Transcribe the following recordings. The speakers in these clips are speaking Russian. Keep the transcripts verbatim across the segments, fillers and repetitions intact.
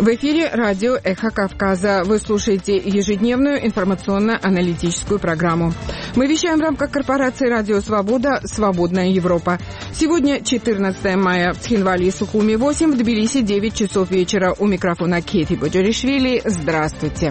В эфире радио «Эхо Кавказа». Вы слушаете ежедневную информационно-аналитическую программу. Мы вещаем в рамках корпорации «Радио Свобода. Свободная Европа». Сегодня четырнадцатое мая. В Тхинвале и Сухуми восемь, в Тбилиси девять часов вечера. У микрофона Кети Боджаришвили. Здравствуйте.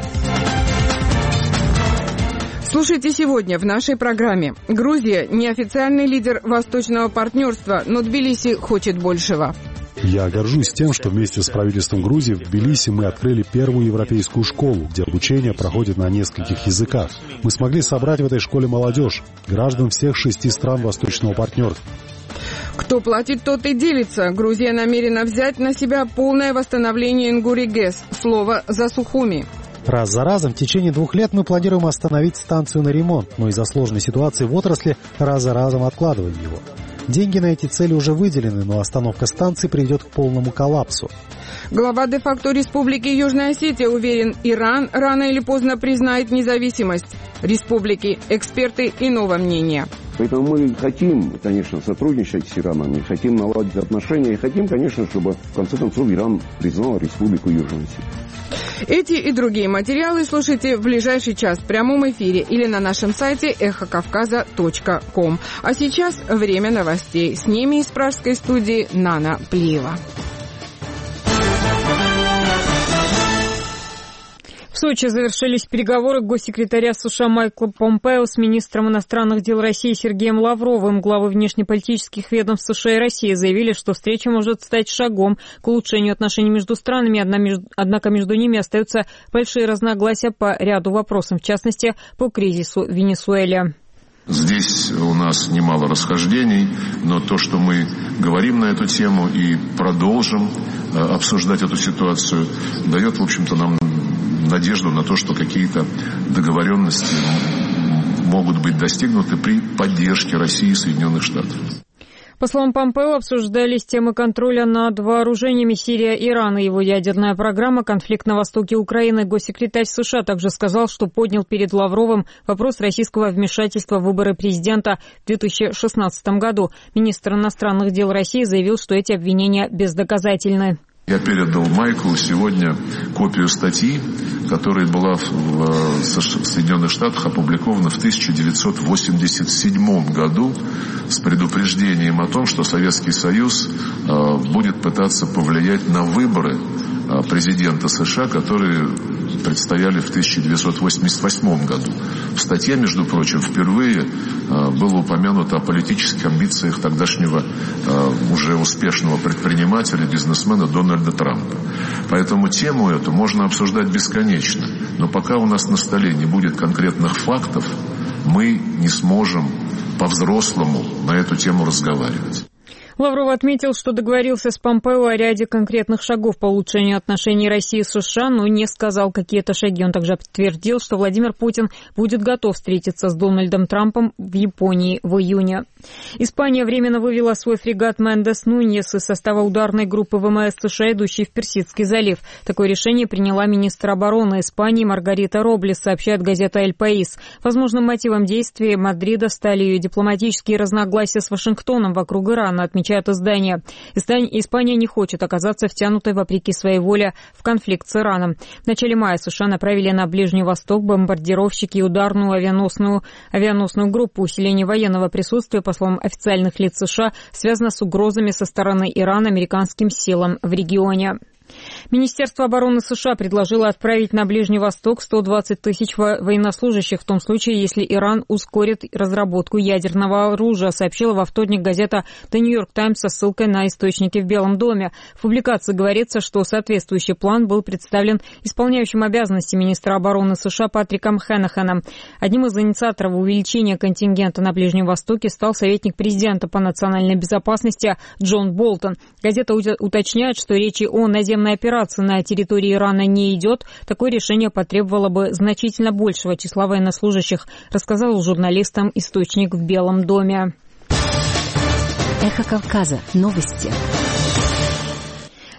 Слушайте сегодня в нашей программе. Грузия – неофициальный лидер восточного партнерства, но Тбилиси хочет большего. Я горжусь тем, что вместе с правительством Грузии в Тбилиси мы открыли первую европейскую школу, где обучение проходит на нескольких языках. Мы смогли собрать в этой школе молодежь, граждан всех шести стран восточного партнерства. Кто платит, тот и делится. Грузия намерена взять на себя полное восстановление Ингури ГЭС. Слово за Сухуми. Раз за разом в течение двух лет мы планируем остановить станцию на ремонт, но из-за сложной ситуации в отрасли раз за разом откладываем его. Деньги на эти цели уже выделены, но остановка станции приведет к полному коллапсу. Глава де-факто Республики Южная Осетия уверен, Иран рано или поздно признает независимость республики. Эксперты иного мнения. Поэтому мы хотим, конечно, сотрудничать с Ираном, и хотим наладить отношения, и хотим, конечно, чтобы в конце концов Иран признал Республику Южная Осетия. Эти и другие материалы слушайте в ближайший час в прямом эфире или на нашем сайте эхо кавказа точка ком. А сейчас время новостей. С ними из пражской студии Нана Плиева. В Сочи завершились переговоры госсекретаря США Майкла Помпео с министром иностранных дел России Сергеем Лавровым. Главы внешнеполитических ведомств США и России заявили, что встреча может стать шагом к улучшению отношений между странами, однако между ними остаются большие разногласия по ряду вопросов, в частности, по кризису в Венесуэле. Здесь у нас немало расхождений, но то, что мы говорим на эту тему и продолжим обсуждать эту ситуацию, дает, в общем-то, нам надежду на то, что какие-то договоренности могут быть достигнуты при поддержке России и Соединенных Штатов. По словам Помпео, обсуждались темы контроля над вооружениями Сирия, Иран и его ядерная программа, конфликт на востоке Украины. Госсекретарь США также сказал, что поднял перед Лавровым вопрос российского вмешательства в выборы президента в две тысячи шестнадцатом году. Министр иностранных дел России заявил, что эти обвинения бездоказательны. Я передал Майклу сегодня копию статьи, которая была в Соединенных Штатах опубликована в тысяча девятьсот восемьдесят седьмом году с предупреждением о том, что Советский Союз будет пытаться повлиять на выборы президента США, которые предстояли в тысяча девятьсот восемьдесят восьмом году. В статье, между прочим, впервые было упомянуто о политических амбициях тогдашнего уже успешного предпринимателя, бизнесмена Дональда Трампа. Поэтому тему эту можно обсуждать бесконечно. Но пока у нас на столе не будет конкретных фактов, мы не сможем по-взрослому на эту тему разговаривать. Лавров отметил, что договорился с Помпео о ряде конкретных шагов по улучшению отношений России с США, но не сказал, какие это шаги. Он также подтвердил, что Владимир Путин будет готов встретиться с Дональдом Трампом в Японии в июне. Испания временно вывела свой фрегат «Мендес Нуньес» из состава ударной группы ВМС США, идущей в Персидский залив. Такое решение приняла министр обороны Испании Маргарита Роблес, сообщает газета «Эль Паис». Возможным мотивом действий Мадрида стали ее дипломатические разногласия с Вашингтоном вокруг Ирана, отмечает издание. Испания не хочет оказаться втянутой, вопреки своей воле, в конфликт с Ираном. В начале мая США направили на Ближний Восток бомбардировщики и ударную авианосную, авианосную группу. Усиление военного присутствия, по словам официальных лиц США, связано с угрозами со стороны Ирана американским силам в регионе. Министерство обороны США предложило отправить на Ближний Восток сто двадцать тысяч военнослужащих в том случае, если Иран ускорит разработку ядерного оружия, сообщила во вторник газета The New York Times со ссылкой на источники в Белом доме. В публикации говорится, что соответствующий план был представлен исполняющим обязанности министра обороны США Патриком Хэнаханом. Одним из инициаторов увеличения контингента на Ближнем Востоке стал советник президента по национальной безопасности Джон Болтон. Газета уточняет, что речи о наземной операции на территории Ирана не идет. Такое решение потребовало бы значительно большего числа военнослужащих, рассказал журналистам источник в Белом доме. Эхо Кавказа. Новости.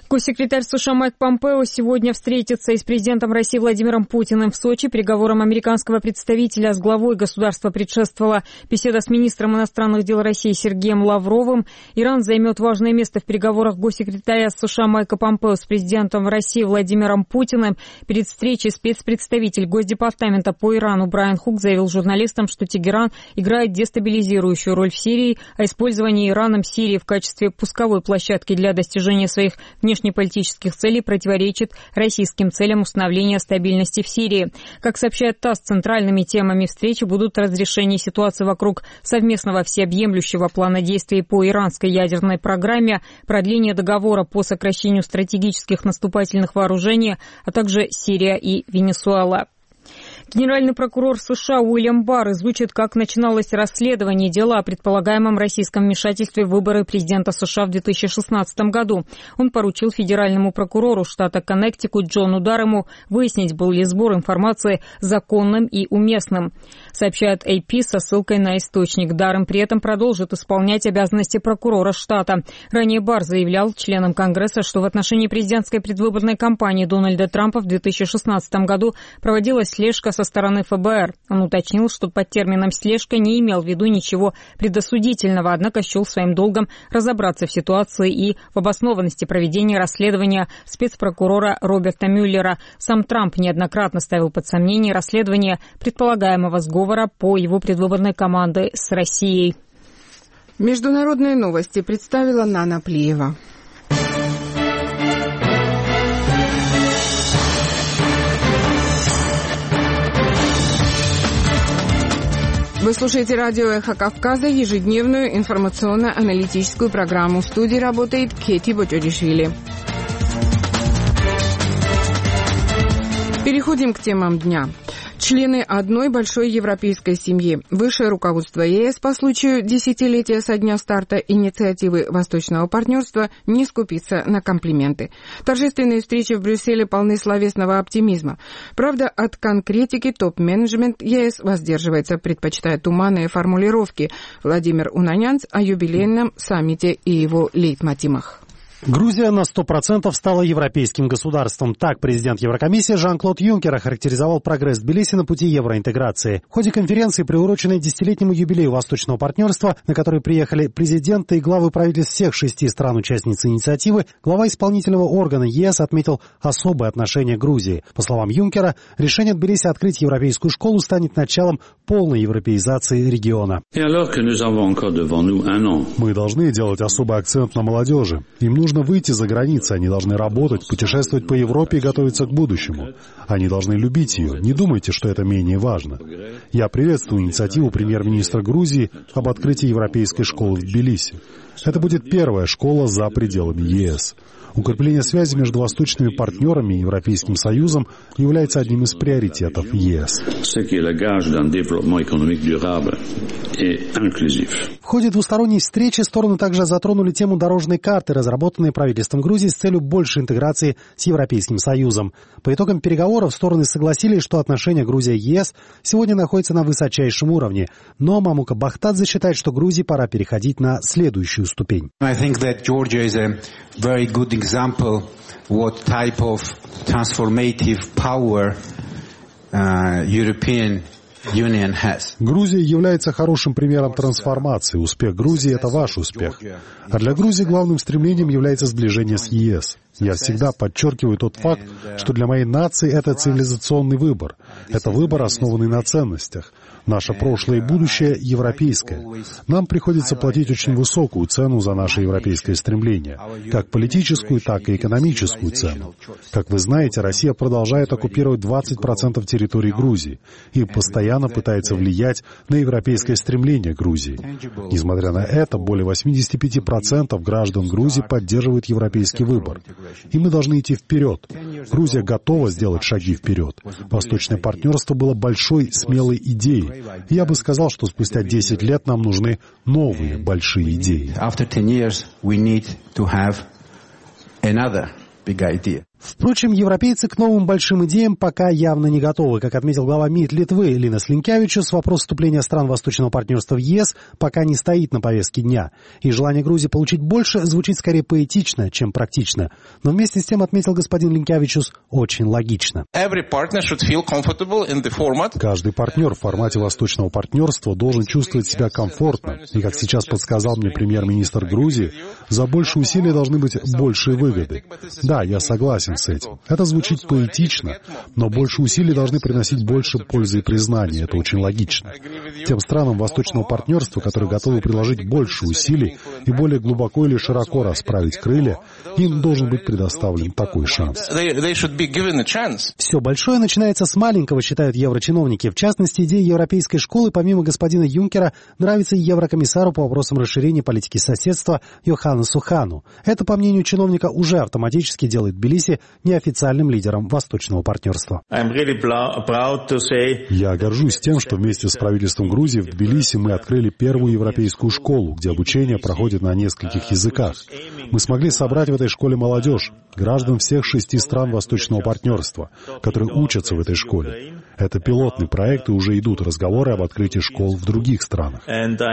Госсекретарь США Майк Помпео сегодня встретится и с президентом России Владимиром Путиным в Сочи. Переговорам американского представителя с главой государства предшествовала беседа с министром иностранных дел России Сергеем Лавровым. Иран займет важное место в переговорах госсекретаря США Майка Помпео с президентом России Владимиром Путиным. Перед встречей спецпредставитель Госдепартамента по Ирану Брайан Хук заявил журналистам, что Тегеран играет дестабилизирующую роль в Сирии, а использование Ираном Сирии в качестве пусковой площадки для достижения своих внешних внешнеполитических целей противоречит российским целям установления стабильности в Сирии. Как сообщает ТАСС, центральными темами встречи будут разрешение ситуации вокруг совместного всеобъемлющего плана действий по иранской ядерной программе, продление договора по сокращению стратегических наступательных вооружений, а также Сирия и Венесуэла. Генеральный прокурор США Уильям Барр изучит, как начиналось расследование дела о предполагаемом российском вмешательстве в выборы президента США в две тысячи шестнадцатом году. Он поручил федеральному прокурору штата Коннектикут Джону Дарему выяснить, был ли сбор информации законным и уместным. Сообщает эй пи со ссылкой на источник. Дарем при этом продолжит исполнять обязанности прокурора штата. Ранее Барр заявлял членам Конгресса, что в отношении президентской предвыборной кампании Дональда Трампа в две тысячи шестнадцатом году проводилась слежка со стороны эф бэ эр. Он уточнил, что под термином «слежка» не имел в виду ничего предосудительного, однако счел своим долгом разобраться в ситуации и в обоснованности проведения расследования спецпрокурора Роберта Мюллера. Сам Трамп неоднократно ставил под сомнение расследование предполагаемого сговора по его предвыборной команде с Россией. Международные новости представила Нана Плиева. Вы слушаете радио «Эхо Кавказа», ежедневную информационно-аналитическую программу. В студии работает Кети Ботёдишвили. Переходим к темам дня. Члены одной большой европейской семьи. Высшее руководство е эс по случаю десятилетия со дня старта инициативы Восточного партнерства не скупится на комплименты. Торжественные встречи в Брюсселе полны словесного оптимизма. Правда, от конкретики топ-менеджмент е эс воздерживается, предпочитая туманные формулировки. Владимир Унанянц о юбилейном саммите и его лейтмотивах. Грузия на сто процентов стала европейским государством. Так президент Еврокомиссии Жан-Клод Юнкер охарактеризовал прогресс Тбилиси на пути евроинтеграции. В ходе конференции, приуроченной десятилетнему юбилею Восточного партнерства, на который приехали президенты и главы правительств всех шести стран-участниц инициативы, глава исполнительного органа е эс отметил особое отношение к Грузии. По словам Юнкера, решение Тбилиси открыть европейскую школу станет началом полной европеизации региона. Мы должны делать особый акцент на молодежи. Им нужно Нужно выйти за границы, они должны работать, путешествовать по Европе и готовиться к будущему. Они должны любить ее. Не думайте, что это менее важно. Я приветствую инициативу премьер-министра Грузии об открытии европейской школы в Тбилиси. Это будет первая школа за пределами е эс. Укрепление связи между восточными партнерами и Европейским Союзом является одним из приоритетов е эс. В ходе двусторонней встречи стороны также затронули тему дорожной карты, разработанной правительством Грузии с целью большей интеграции с Европейским Союзом. По итогам переговоров стороны согласились, что отношения Грузия-е эс сегодня находятся на высочайшем уровне. Но Мамука Бахтадзе считает, что Грузии пора переходить на следующую ступень. Example what type of transformative power uh, European Union has. Грузия является хорошим примером трансформации. Успех Грузии – это ваш успех. А для Грузии главным стремлением является сближение с е эс. Я всегда подчеркиваю тот факт, что для моей нации это цивилизационный выбор. Это выбор, основанный на ценностях. Наше прошлое и будущее европейское. Нам приходится платить очень высокую цену за наше европейское стремление. Как политическую, так и экономическую цену. Как вы знаете, Россия продолжает оккупировать двадцать процентов территории Грузии и постоянно пытается влиять на европейское стремление Грузии. Несмотря на это, более восемьдесят пять процентов граждан Грузии поддерживают европейский выбор. И мы должны идти вперед. Грузия готова сделать шаги вперед. Восточное партнерство было большой, смелой идеей. И я бы сказал, что спустя десять лет нам нужны новые большие идеи. Впрочем, европейцы к новым большим идеям пока явно не готовы. Как отметил глава МИД Литвы Линас Линкевичус, вопрос вступления стран Восточного партнерства в ЕС пока не стоит на повестке дня. И желание Грузии получить больше звучит скорее поэтично, чем практично. Но вместе с тем, отметил господин Линкевичус, очень логично. Каждый партнер в формате Восточного партнерства должен чувствовать себя комфортно. И, как сейчас подсказал мне премьер-министр Грузии, за большие усилия должны быть большие выгоды. Да, я согласен с этим. Это звучит поэтично, но больше усилий должны приносить больше пользы и признания. Это очень логично. Тем странам Восточного партнерства, которые готовы приложить больше усилий и более глубоко или широко расправить крылья, им должен быть предоставлен такой шанс. Все большое начинается с маленького, считают еврочиновники. В частности, идея европейской школы, помимо господина Юнкера, нравится и еврокомиссару по вопросам расширения политики соседства Йоханнесу Хану. Это, по мнению чиновника, уже автоматически делает Тбилиси неофициальным лидером Восточного партнерства. Я горжусь тем, что вместе с правительством Грузии в Тбилиси мы открыли первую европейскую школу, где обучение проходит на нескольких языках. Мы смогли собрать в этой школе молодежь, граждан всех шести стран Восточного партнерства, которые учатся в этой школе. Это пилотный проект, и уже идут разговоры об открытии школ в других странах.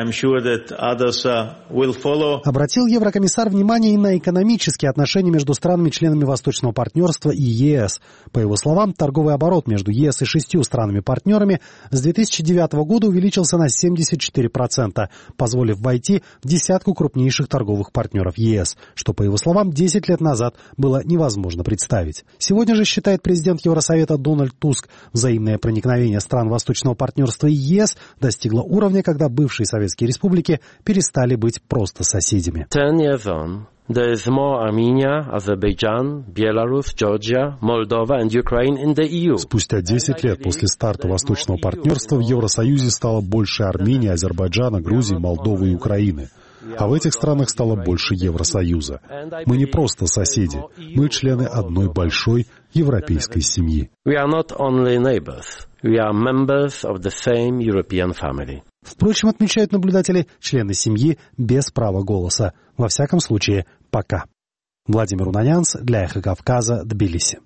Обратил еврокомиссар внимание и на экономические отношения между странами-членами Восточного партнерства и ЕС. По его словам, торговый оборот между ЕС и шестью странами-партнерами с две тысячи девятого года увеличился на семьдесят четыре процента, позволив войти в десятку крупнейших торговых партнеров ЕС, что, по его словам, десять лет назад было невозможно представить. Сегодня же, считает президент Евросовета Дональд Туск, взаимное проникновение стран Восточного партнерства и ЕС достигло уровня, когда бывшие советские республики перестали быть просто соседями. There is more Armenia, Azerbaijan, Belarus, Georgia, Moldova and Ukraine in the E U. Спустя десять лет после старта Восточного партнерства в Евросоюзе стало больше Армении, Азербайджана, Грузии, Молдовы и Украины. А в этих странах стало больше Евросоюза. Мы не просто соседи, мы члены одной большой европейской семьи. We are not only neighbors, we are members of the same European family. Впрочем, отмечают наблюдатели, члены семьи без права голоса. Во всяком случае, пока. Владимир Унанянц для «Эхо Кавказа», Тбилиси.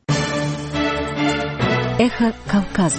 «Эхо Кавказа».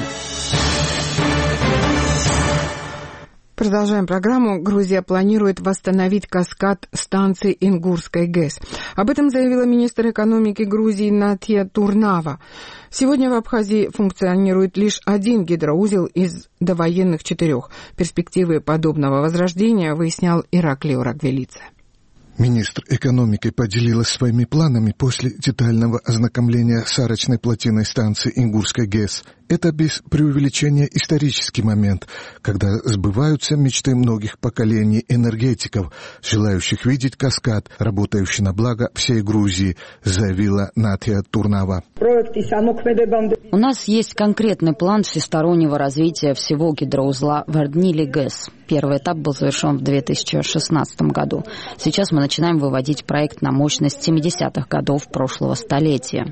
Продолжаем программу. Грузия планирует восстановить каскад станции Ингурской ГЭС. Об этом заявила министр экономики Грузии Натья Турнава. Сегодня в Абхазии функционирует лишь один гидроузел из довоенных четырех. Перспективы подобного возрождения выяснял Ираклий Урагвелидзе. Министр экономики поделилась своими планами после детального ознакомления с арочной плотиной станции Ингурской ГЭС. Это без преувеличения исторический момент, когда сбываются мечты многих поколений энергетиков, желающих видеть каскад, работающий на благо всей Грузии, заявила Натья Турнава. У нас есть конкретный план всестороннего развития всего гидроузла Варднили ГЭС. Первый этап был завершен в две тысячи шестнадцатом году. Сейчас мы начинаем выводить проект на мощность семидесятых годов прошлого столетия.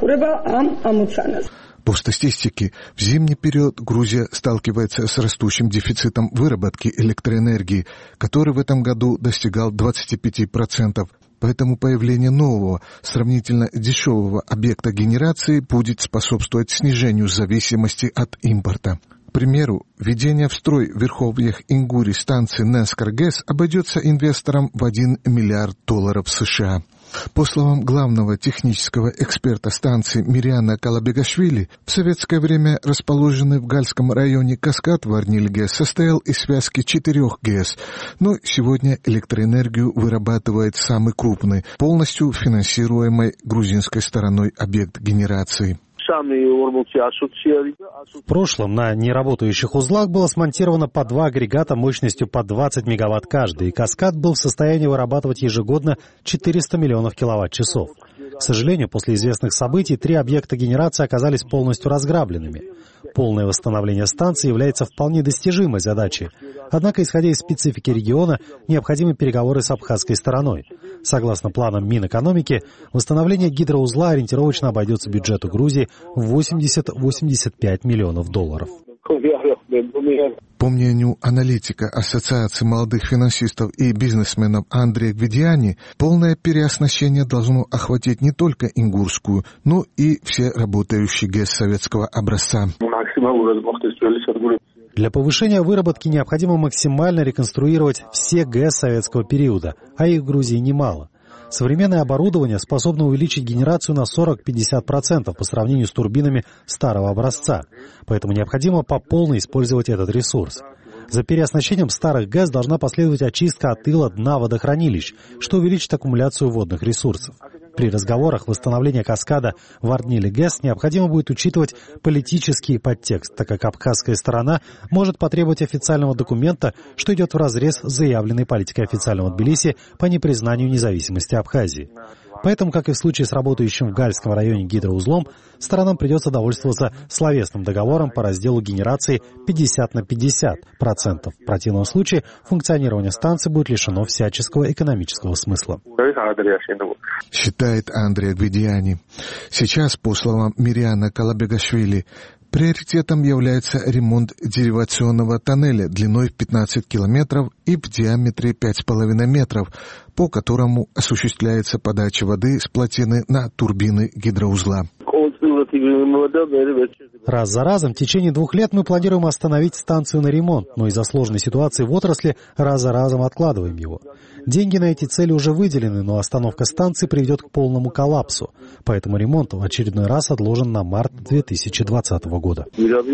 По статистике, в зимний период Грузия сталкивается с растущим дефицитом выработки электроэнергии, который в этом году достигал двадцати пяти процентов. Поэтому появление нового, сравнительно дешевого объекта генерации будет способствовать снижению зависимости от импорта. К примеру, введение в строй в верховьях Ингури станции Нескар ГЭС обойдется инвесторам в один миллиард долларов США. По словам главного технического эксперта станции Мириана Калабегашвили, в советское время расположенный в Гальском районе каскад Варднили ГЭС состоял из связки четырех ГЭС, но сегодня электроэнергию вырабатывает самый крупный, полностью финансируемый грузинской стороной объект генерации. В прошлом на неработающих узлах было смонтировано по два агрегата мощностью по двадцать мегаватт каждый, и каскад был в состоянии вырабатывать ежегодно четыреста миллионов киловатт-часов. К сожалению, после известных событий три объекта генерации оказались полностью разграбленными. Полное восстановление станции является вполне достижимой задачей. Однако, исходя из специфики региона, необходимы переговоры с абхазской стороной. Согласно планам Минэкономики, восстановление гидроузла ориентировочно обойдется бюджету Грузии в восемьдесят - восемьдесят пять миллионов долларов. По мнению аналитика Ассоциации молодых финансистов и бизнесменов Андрея Гвидиани, полное переоснащение должно охватить не только Ингурскую, но и все работающие ГЭС советского образца. Для повышения выработки необходимо максимально реконструировать все ГЭС советского периода, а их в Грузии немало. Современное оборудование способно увеличить генерацию на сорок-пятьдесят процентов по сравнению с турбинами старого образца, поэтому необходимо по полной использовать этот ресурс. За переоснащением старых ГЭС должна последовать очистка от ила дна водохранилищ, что увеличит аккумуляцию водных ресурсов. При разговорах восстановления каскада в Арднили-ГЭС необходимо будет учитывать политический подтекст, так как абхазская сторона может потребовать официального документа, что идет вразрез с заявленной политикой официального Тбилиси по непризнанию независимости Абхазии. Поэтому, как и в случае с работающим в Гальском районе гидроузлом, сторонам придется довольствоваться словесным договором по разделу генерации пятьдесят на пятьдесят процентов. В противном случае функционирование станции будет лишено всяческого экономического смысла. Считает Андрей Гвидиани. Сейчас, по словам Мириана Калабегашвили, приоритетом является ремонт деривационного тоннеля длиной в пятнадцать километров и в диаметре пять с половиной метров, по которому осуществляется подача воды с плотины на турбины гидроузла. Раз за разом в течение двух лет мы планируем остановить станцию на ремонт, но из-за сложной ситуации в отрасли раз за разом откладываем его. Деньги на эти цели уже выделены, но остановка станции приведет к полному коллапсу. Поэтому ремонт в очередной раз отложен на март две тысячи двадцатого года.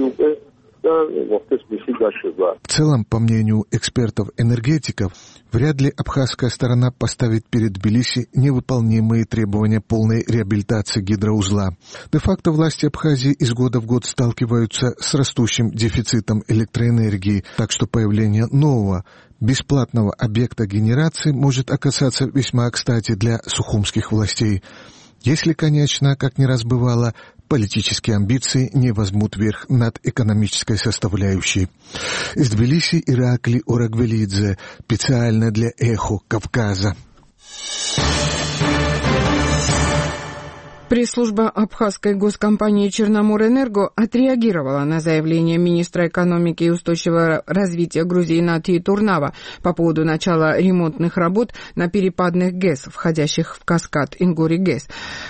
В целом, по мнению экспертов-энергетиков, вряд ли абхазская сторона поставит перед Тбилиси невыполнимые требования полной реабилитации гидроузла. Де-факто власти Абхазии из года в год сталкиваются с растущим дефицитом электроэнергии, так что появление нового бесплатного объекта генерации может оказаться весьма кстати для сухумских властей. Если, конечно, как не раз бывало, политические амбиции не возьмут верх над экономической составляющей. Из Тбилиси Иракли Орагвелидзе, специально для «Эхо Кавказа». Пресс-служба абхазской госкомпании «Черноморэнерго» отреагировала на заявление министра экономики и устойчивого развития Грузии Натии Турнава по поводу начала ремонтных работ на перепадных ГЭС, входящих в каскад Ингури-ГЭС.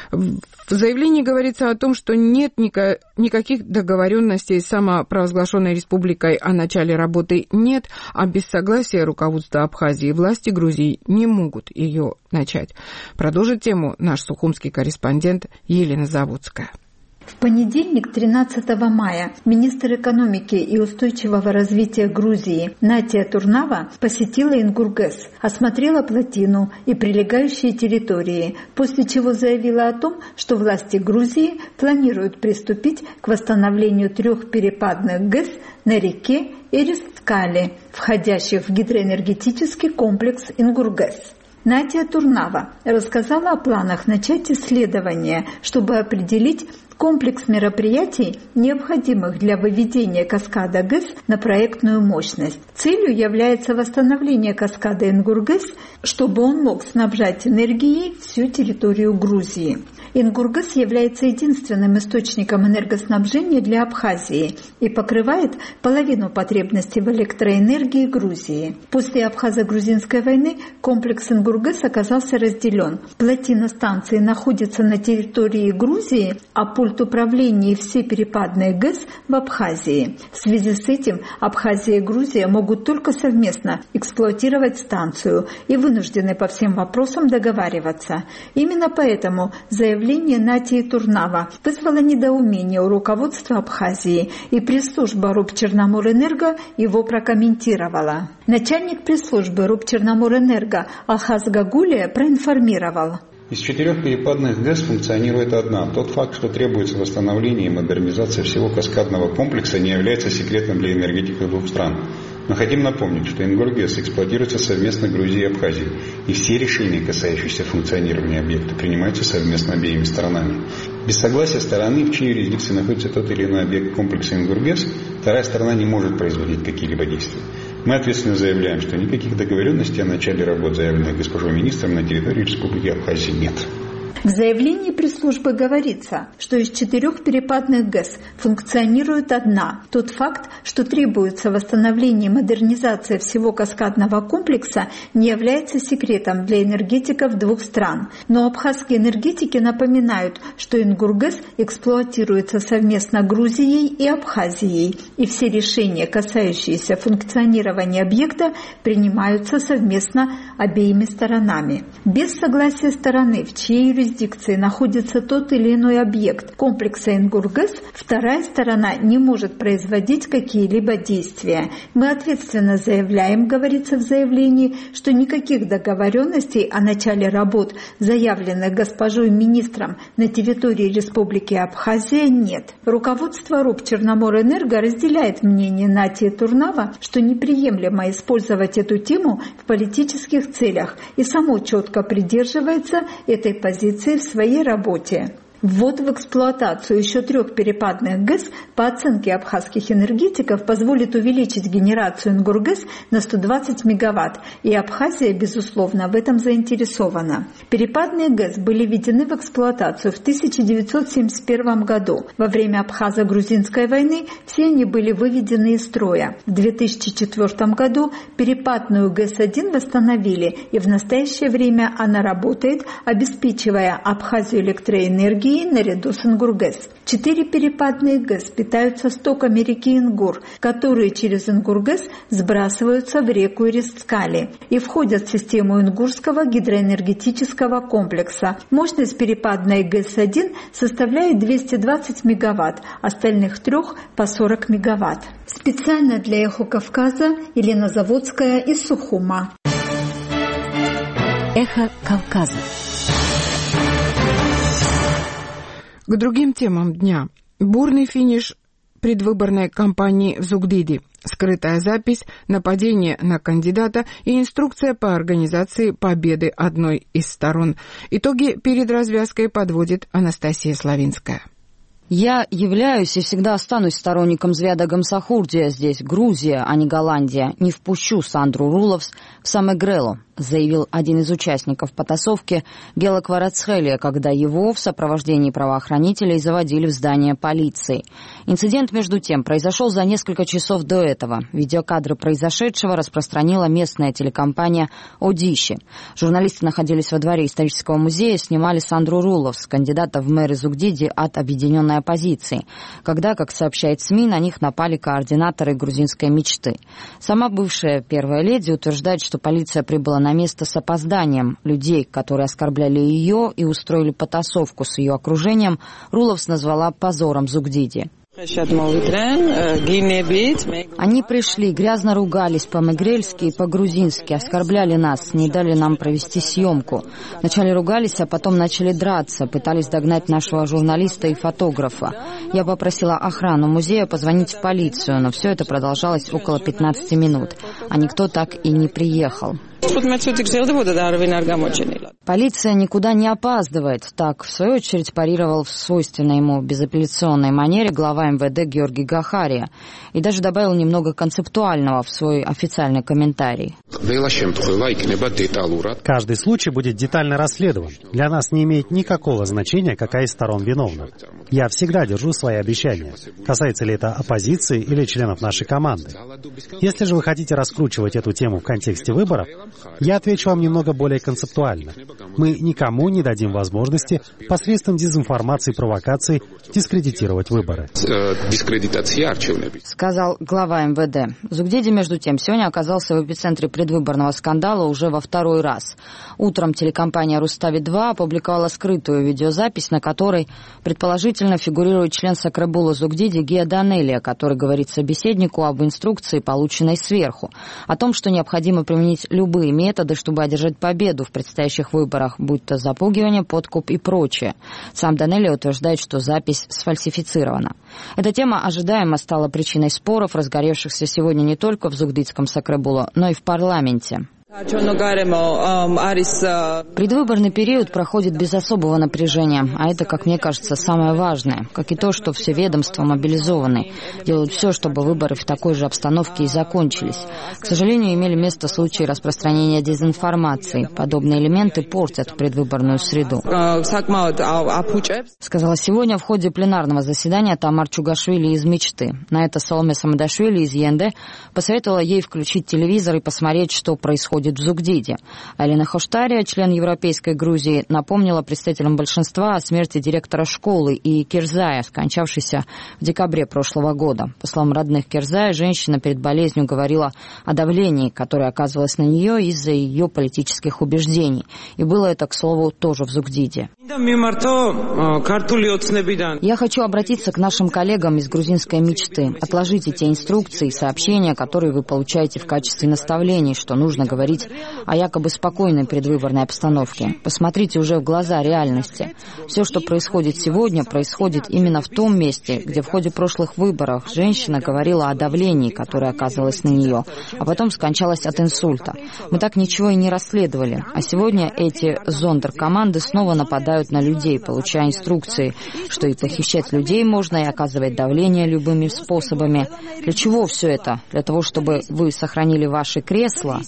В заявлении говорится о том, что нет никаких договоренностей с самопровозглашенной республикой о начале работы нет, а без согласия руководства Абхазии власти Грузии не могут ее начать. Продолжит тему наш сухумский корреспондент Елена Заводская. В понедельник, тринадцатого мая, министр экономики и устойчивого развития Грузии Натия Турнава посетила Ингур-ГЭС, осмотрела плотину и прилегающие территории, после чего заявила о том, что власти Грузии планируют приступить к восстановлению трех перепадных ГЭС на реке Эристкали, входящих в гидроэнергетический комплекс Ингур-ГЭС. Натия Турнава рассказала о планах начать исследования, чтобы определить комплекс мероприятий, необходимых для выведения каскада ГЭС на проектную мощность. Целью является восстановление каскада Ингур-ГЭС, чтобы он мог снабжать энергией всю территорию Грузии. Ингур-ГЭС является единственным источником энергоснабжения для Абхазии и покрывает половину потребностей в электроэнергии Грузии. После Абхазо-грузинской войны комплекс Ингур-ГЭС оказался разделен. Плотина станции находится на территории Грузии, а пульт управления и все перепадные ГЭС в Абхазии. В связи с этим Абхазия и Грузия могут только совместно эксплуатировать станцию и вынуждены по всем вопросам договариваться. Именно поэтому заявление Заявление Натии Турнава вызвало недоумение у руководства Абхазии, и пресс-служба Рубчерноморэнерго его прокомментировала. Начальник пресс-службы Рубчерноморэнерго Алхаз Гагулия проинформировал. Из четырех перепадных ГЭС функционирует одна. Тот факт, что требуется восстановление и модернизация всего каскадного комплекса, не является секретным для энергетиков двух стран. Мы хотим напомнить, что Ингур-ГЭС эксплуатируется совместно Грузией и Абхазией, и все решения, касающиеся функционирования объекта, принимаются совместно обеими сторонами. Без согласия стороны, в чьей юрисдикции находится тот или иной объект комплекса Ингур-ГЭС, вторая сторона не может производить какие-либо действия. Мы ответственно заявляем, что никаких договоренностей о начале работ, заявленных госпожой министром, на территории Республики Абхазия нет. В заявлении пресс-службы говорится, что из четырех перепадных ГЭС функционирует одна. Тот факт, что требуется восстановление и модернизация всего каскадного комплекса, не является секретом для энергетиков двух стран. Но абхазские энергетики напоминают, что Ингургэс эксплуатируется совместно Грузией и Абхазией, и все решения, касающиеся функционирования объекта, принимаются совместно обеими сторонами. Без согласия стороны, в чьей юрисдикции находится тот или иной объект комплекса Ингургэс, вторая сторона не может производить какие-либо действия. Мы ответственно заявляем, говорится в заявлении, что никаких договоренностей о начале работ, заявленных госпожой министром на территории Республики Абхазия, нет. Руководство РУП «Черноморэнерго» разделяет мнение Натии Турнава, что неприемлемо использовать эту тему в политических целях и само четко придерживается этой позиции в своей работе. Ввод в эксплуатацию еще трех перепадных ГЭС, по оценке абхазских энергетиков, позволит увеличить генерацию Ингургэс на сто двадцать мегаватт, и Абхазия, безусловно, в этом заинтересована. Перепадные ГЭС были введены в эксплуатацию в тысяча девятьсот семьдесят первом году. Во время Абхазо-грузинской войны все они были выведены из строя. В две тысячи четвёртом году перепадную ГЭС один восстановили, и в настоящее время она работает, обеспечивая Абхазию электроэнергией наряду с Ингургэс. Четыре перепадные ГЭС питаются стоками реки Ингур, которые через Ингургэс сбрасываются в реку Иристскали и входят в систему Ингурского гидроэнергетического комплекса. Мощность перепадной ГЭС один составляет двести двадцать мегаватт, остальных трех по сорок мегаватт. Специально для «Эхо Кавказа» Елена Заводская из Сухума. «Эхо Кавказа». К другим темам дня. Бурный финиш предвыборной кампании в Зугдиди, скрытая запись, нападение на кандидата и инструкция по организации победы одной из сторон. Итоги перед развязкой подводит Анастасия Славинская. Я являюсь и всегда останусь сторонником Звяда Гамсахурдия. Здесь Грузия, а не Голландия. Не впущу Сандру Руловс в Самегрелу, заявил один из участников потасовки Гела Кварацхелия, когда его в сопровождении правоохранителей заводили в здание полиции. Инцидент, между тем, произошел за несколько часов до этого. Видеокадры произошедшего распространила местная телекомпания «Одиши». Журналисты находились во дворе исторического музея и снимали Сандру Руловс, кандидата в мэры Зугдиди от объединенной оппозиции, когда, как сообщает СМИ, на них напали координаторы грузинской мечты. Сама бывшая первая леди утверждает, что полиция прибыла на место с опозданием. Людей, которые оскорбляли ее и устроили потасовку с ее окружением, Руловс назвала позором Зугдиди. Они пришли, грязно ругались по-мегрельски и по-грузински, оскорбляли нас, не дали нам провести съемку. Вначале ругались, а потом начали драться, пытались догнать нашего журналиста и фотографа. Я попросила охрану музея позвонить в полицию, но все это продолжалось около пятнадцати минут, а никто так и не приехал. Полиция никуда не опаздывает. Так, в свою очередь, парировал в свойственной ему безапелляционной манере глава эм вэ дэ Георгий Гахария и даже добавил немного концептуального в свой официальный комментарий. Каждый случай будет детально расследован. Для нас не имеет никакого значения, какая из сторон виновна. Я всегда держу свои обещания. Касается ли это оппозиции или членов нашей команды. Если же вы хотите раскручивать эту тему в контексте выборов, я отвечу вам немного более концептуально. Мы никому не дадим возможности посредством дезинформации и провокаций дискредитировать выборы. Сказал глава эм вэ дэ. Зугдиди, между тем, сегодня оказался в эпицентре предвыборного скандала уже во второй раз. Утром телекомпания «Рустави-два» опубликовала скрытую видеозапись, на которой предположительно фигурирует член Сакрабула Зугдиди Гия Данелия, который говорит собеседнику об инструкции, полученной сверху, о том, что необходимо применить любые методы, чтобы одержать победу в предстоящих выборах, будь то запугивание, подкуп и прочее. Сам Данелия утверждает, что запись сфальсифицирована. Эта тема ожидаемо стала причиной споров, разгоревшихся сегодня не только в зугдидском Сакрабулу, но и в парламенте. Предвыборный период проходит без особого напряжения, а это, как мне кажется, самое важное, как и то, что все ведомства мобилизованы, делают все, чтобы выборы в такой же обстановке и закончились. К сожалению, имели место случаи распространения дезинформации. Подобные элементы портят предвыборную среду. Сказала сегодня в ходе пленарного заседания Тамар Чугашвили из «Мечты». На это Саломе Самадашвили из ЕНД посоветовала ей включить телевизор и посмотреть, что происходит в Зугдиде. Алина Хоштария, член Европейской Грузии, напомнила представителям большинства о смерти директора школы и Кирзая, скончавшейся в декабре прошлого года. По словам родных Кирзая, женщина перед болезнью говорила о давлении, которое оказывалось на нее из-за ее политических убеждений. И было это, к слову, тоже в Зугдиде. Я хочу обратиться к нашим коллегам из грузинской «Мечты». Отложите те инструкции и сообщения, которые вы получаете в качестве наставлений, что нужно говорить о якобы спокойной предвыборной обстановке. Посмотрите уже в глаза реальности. Все, что происходит сегодня, происходит именно в том месте, где в ходе прошлых выборов женщина говорила о давлении, которое оказывалось на нее, а потом скончалась от инсульта. Мы так ничего и не расследовали. А сегодня эти зондеркоманды снова нападают на людей, получая инструкции, что и похищать людей можно, и оказывать давление любыми способами. Для чего все это? Для того, чтобы вы сохранили ваши кресла?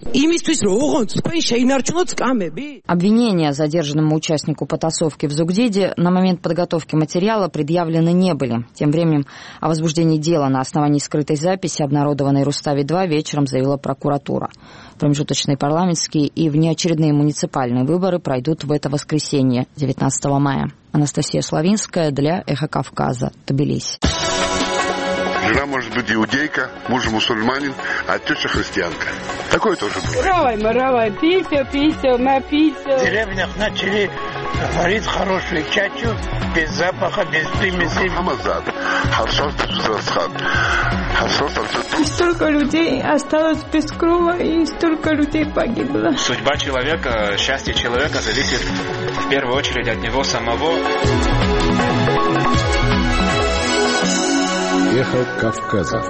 Обвинения задержанному участнику потасовки в Зугдиде на момент подготовки материала предъявлены не были. Тем временем о возбуждении дела на основании скрытой записи, обнародованной Рустави-два, вечером заявила прокуратура. Промежуточные парламентские и внеочередные муниципальные выборы пройдут в это воскресенье, девятнадцатого мая. Анастасия Славинская для «Эхо Кавказа», Тбилиси. Жена может быть иудейка, муж мусульманин, а теща христианка. Такое тоже бывает. Равай, маравай, пися, пися, напися. В деревнях начали варить хорошую чачу, без запаха, без примеси. И столько людей осталось без крова, и столько людей погибло. Судьба человека, счастье человека зависит в первую очередь от него самого. Эхо Кавказа.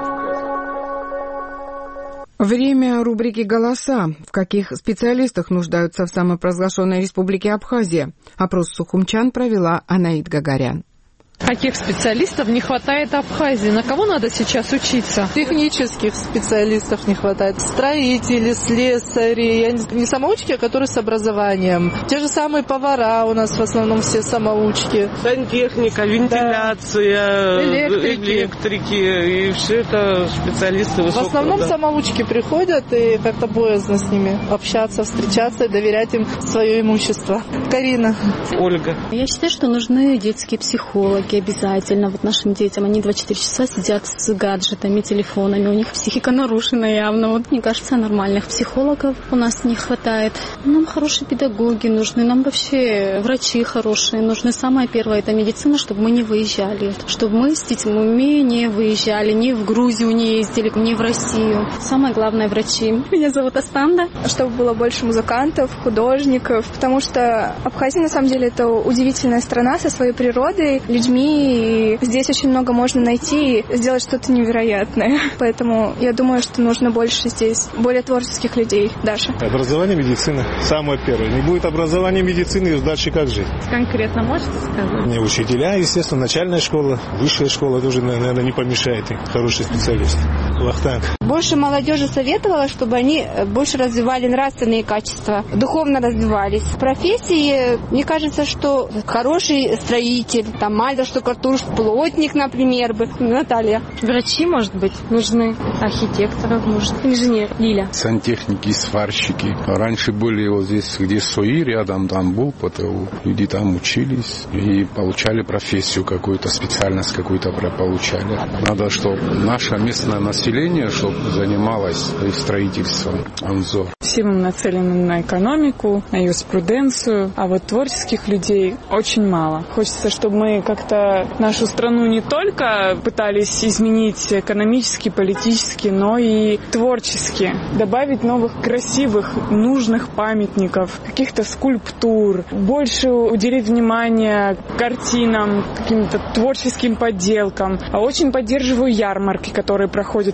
Время рубрики «Голоса». В каких специалистах нуждаются в самопровозглашенной республике Абхазия? Опрос сухумчан провела Анаит Гагарян. Каких специалистов не хватает Абхазии? На кого надо сейчас учиться? Технических специалистов не хватает. Строители, слесари, я не, не самоучки, а которые с образованием. Те же самые повара у нас в основном все самоучки. Сантехника, вентиляция, да. электрики. электрики. И все это специалисты высокого. В основном да. самоучки приходят, и как-то боязно с ними общаться, встречаться и доверять им свое имущество. Карина. Ольга. Я считаю, что нужны детские психологи. Обязательно. Вот нашим детям, они двадцать четыре часа сидят с гаджетами, телефонами, у них психика нарушена явно. Вот, мне кажется, нормальных психологов у нас не хватает. Нам хорошие педагоги нужны, нам вообще врачи хорошие нужны. Самое первое — это медицина, чтобы мы не выезжали, чтобы мы с детьми не выезжали, ни в Грузию не ездили, ни в Россию. Самое главное — врачи. Меня зовут Астанда. Чтобы было больше музыкантов, художников, потому что Абхазия, на самом деле, это удивительная страна со своей природой, людьми, и здесь очень много можно найти и сделать что-то невероятное. Поэтому я думаю, что нужно больше здесь более творческих людей. Даша. Образование медицины. Самое первое. Не будет образования медицины, и дальше как жить? Конкретно можете сказать? Не учителя, естественно, начальная школа, высшая школа тоже, наверное, не помешает им. Хороший специалист. Вахтанг. Больше молодежи советовала, чтобы они больше развивали нравственные качества, духовно развивались. В профессии, мне кажется, что хороший строитель, там, мальчик, что картуш, плотник, например, бы. Наталья. Врачи, может быть, нужны, архитекторы нужны, инженер. Лиля. Сантехники, сварщики. Раньше были вот здесь, где СОИ, рядом там был, потому люди там учились и получали профессию какую-то, специальность какую-то получали. Надо, чтобы наше местное население, чтобы занималось строительством. Анзор. Все мы нацелены на экономику, на юриспруденцию, а вот творческих людей очень мало. Хочется, чтобы мы как-то нашу страну не только пытались изменить экономически, политически, но и творчески. Добавить новых красивых, нужных памятников, каких-то скульптур, больше уделить внимание картинам, каким-то творческим подделкам. А очень поддерживаю ярмарки, которые проходят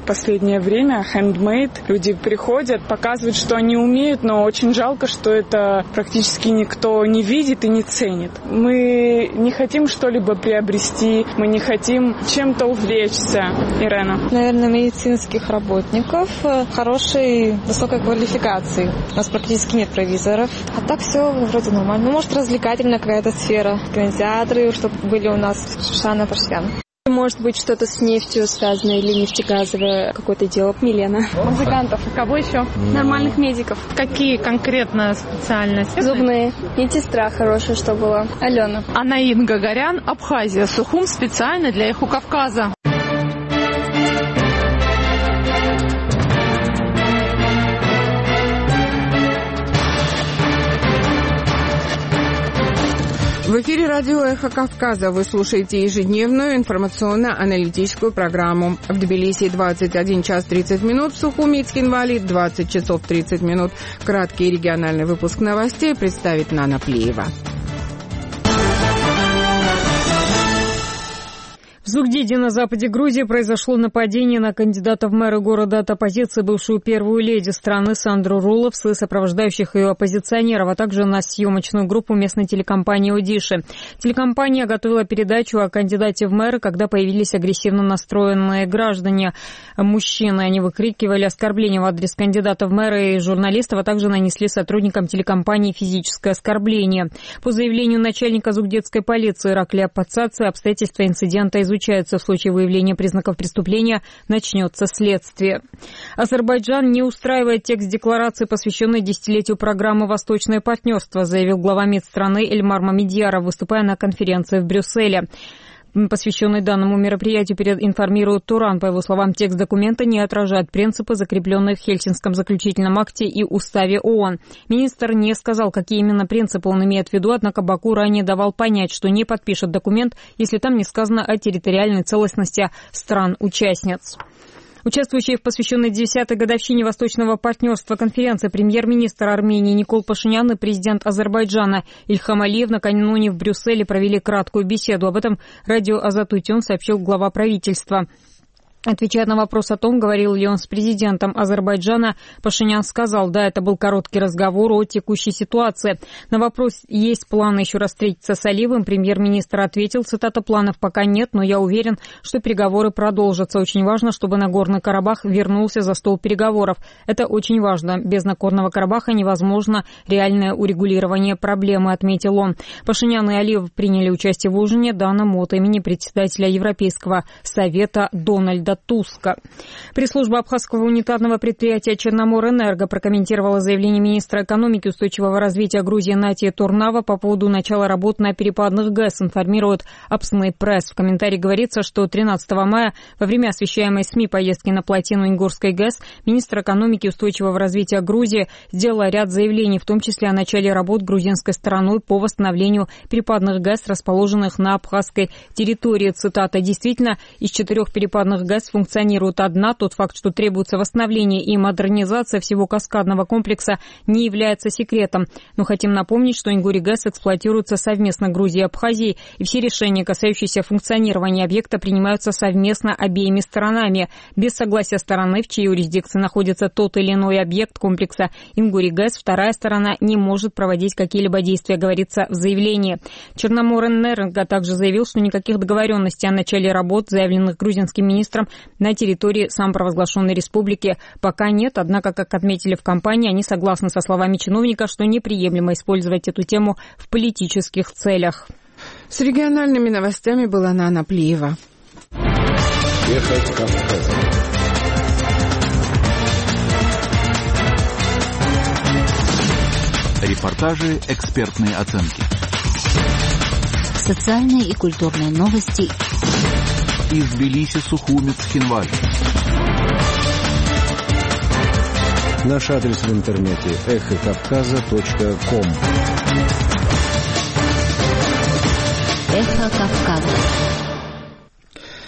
последнее время, handmade. Люди приходят, показывают, что они умеют, но очень жалко, что это практически никто не видит и не ценит. Мы не хотим что-либо приобрести, мы не хотим чем-то увлечься. Ирена. Наверное, медицинских работников хорошей, высокой квалификации. У нас практически нет провизоров. А так все вроде нормально. Ну, может, развлекательная какая-то сфера. Кинотеатры, чтобы были у нас Шишана, Парсьян. Может быть, что-то с нефтью связано или нефтегазовое какое-то дело. Милена. Музыкантов. Кого еще? Mm. Нормальных медиков. Какие конкретно специальности? Зубные. Медсестра хорошая, что была. Алена. Анаин Гагарян, Абхазия. Сухум специально для Эхо Кавказа. В эфире радио «Эхо Кавказа». Вы слушаете ежедневную информационно-аналитическую программу. В Тбилиси двадцать один час тридцать минут, в Сухуми и Цхинвали двадцать часов тридцать минут. Краткий региональный выпуск новостей представит Нана Плиева. В Зугдиде на западе Грузии произошло нападение на кандидата в мэры города от оппозиции, бывшую первую леди страны Сандру Руловс и сопровождающих ее оппозиционеров, а также на съемочную группу местной телекомпании «Одиши». Телекомпания готовила передачу о кандидате в мэры, когда появились агрессивно настроенные граждане. Мужчины, они выкрикивали оскорбления в адрес кандидата в мэры и журналистов, а также нанесли сотрудникам телекомпании физическое оскорбление. По заявлению начальника зугдетской полиции Ираклия Пацаци, обстоятельства инцидента изучаются. В случае выявления признаков преступления начнется следствие. Азербайджан не устраивает текст декларации, посвященной десятилетию программы «Восточное партнерство», заявил глава МИД страны Эльмар Мамедьяров, выступая на конференции в Брюсселе. Посвященный данному мероприятию, информирует Туран. По его словам, текст документа не отражает принципы, закрепленные в Хельсинском заключительном акте и Уставе ООН. Министр не сказал, какие именно принципы он имеет в виду, однако Баку ранее давал понять, что не подпишет документ, если там не сказано о территориальной целостности стран-участниц. Участвующий в посвященной десятой годовщине Восточного партнерства конференции премьер-министр Армении Никол Пашинян и президент Азербайджана Ильхам Алиев накануне в Брюсселе провели краткую беседу. Об этом радио Азатутюн сообщил глава правительства. Отвечая на вопрос о том, говорил ли он с президентом Азербайджана, Пашинян сказал, да, это был короткий разговор о текущей ситуации. На вопрос, есть планы еще раз встретиться с Алиевым, премьер-министр ответил, цитата, планов пока нет, но я уверен, что переговоры продолжатся. Очень важно, чтобы Нагорный Карабах вернулся за стол переговоров. Это очень важно. Без Нагорного Карабаха невозможно реальное урегулирование проблемы, отметил он. Пашинян и Алиев приняли участие в ужине, данном от имени председателя Европейского совета Дональда Туска. Пресс-служба абхазского унитарного предприятия «Черноморэнерго» прокомментировала заявление министра экономики и устойчивого развития Грузии Натии Турнава по поводу начала работ на перепадных ГЭС, информирует Апсный пресс. В комментарии говорится, что тринадцатого мая во время освещаемой СМИ поездки на плотину Ингурской ГЭС министр экономики и устойчивого развития Грузии сделала ряд заявлений, в том числе о начале работ грузинской стороной по восстановлению перепадных ГЭС, расположенных на абхазской территории. Цитата. Действительно, из четырех перепадных ГЭС функционирует одна. Тот факт, что требуется восстановление и модернизация всего каскадного комплекса, не является секретом. Но хотим напомнить, что Ингури ГЭС эксплуатируется совместно Грузией и Абхазией, и все решения, касающиеся функционирования объекта, принимаются совместно обеими сторонами. Без согласия стороны, в чьей юрисдикции находится тот или иной объект комплекса Ингури ГЭС, вторая сторона не может проводить какие-либо действия, говорится в заявлении. Черноморэнерго также заявил, что никаких договоренностей о начале работ, заявленных грузинским министром, на территории самопровозглашенной республики пока нет, однако, как отметили в компании, они согласны со словами чиновника, что неприемлемо использовать эту тему в политических целях. С региональными новостями была Нана Плиева. Эхо Кавказа. Репортажи, экспертные оценки. Социальные и культурные новости из Тбилиси, Сухуми, Цхинвали. Наш адрес в интернете эхо кавказа точка ком. Эхо Кавказа. В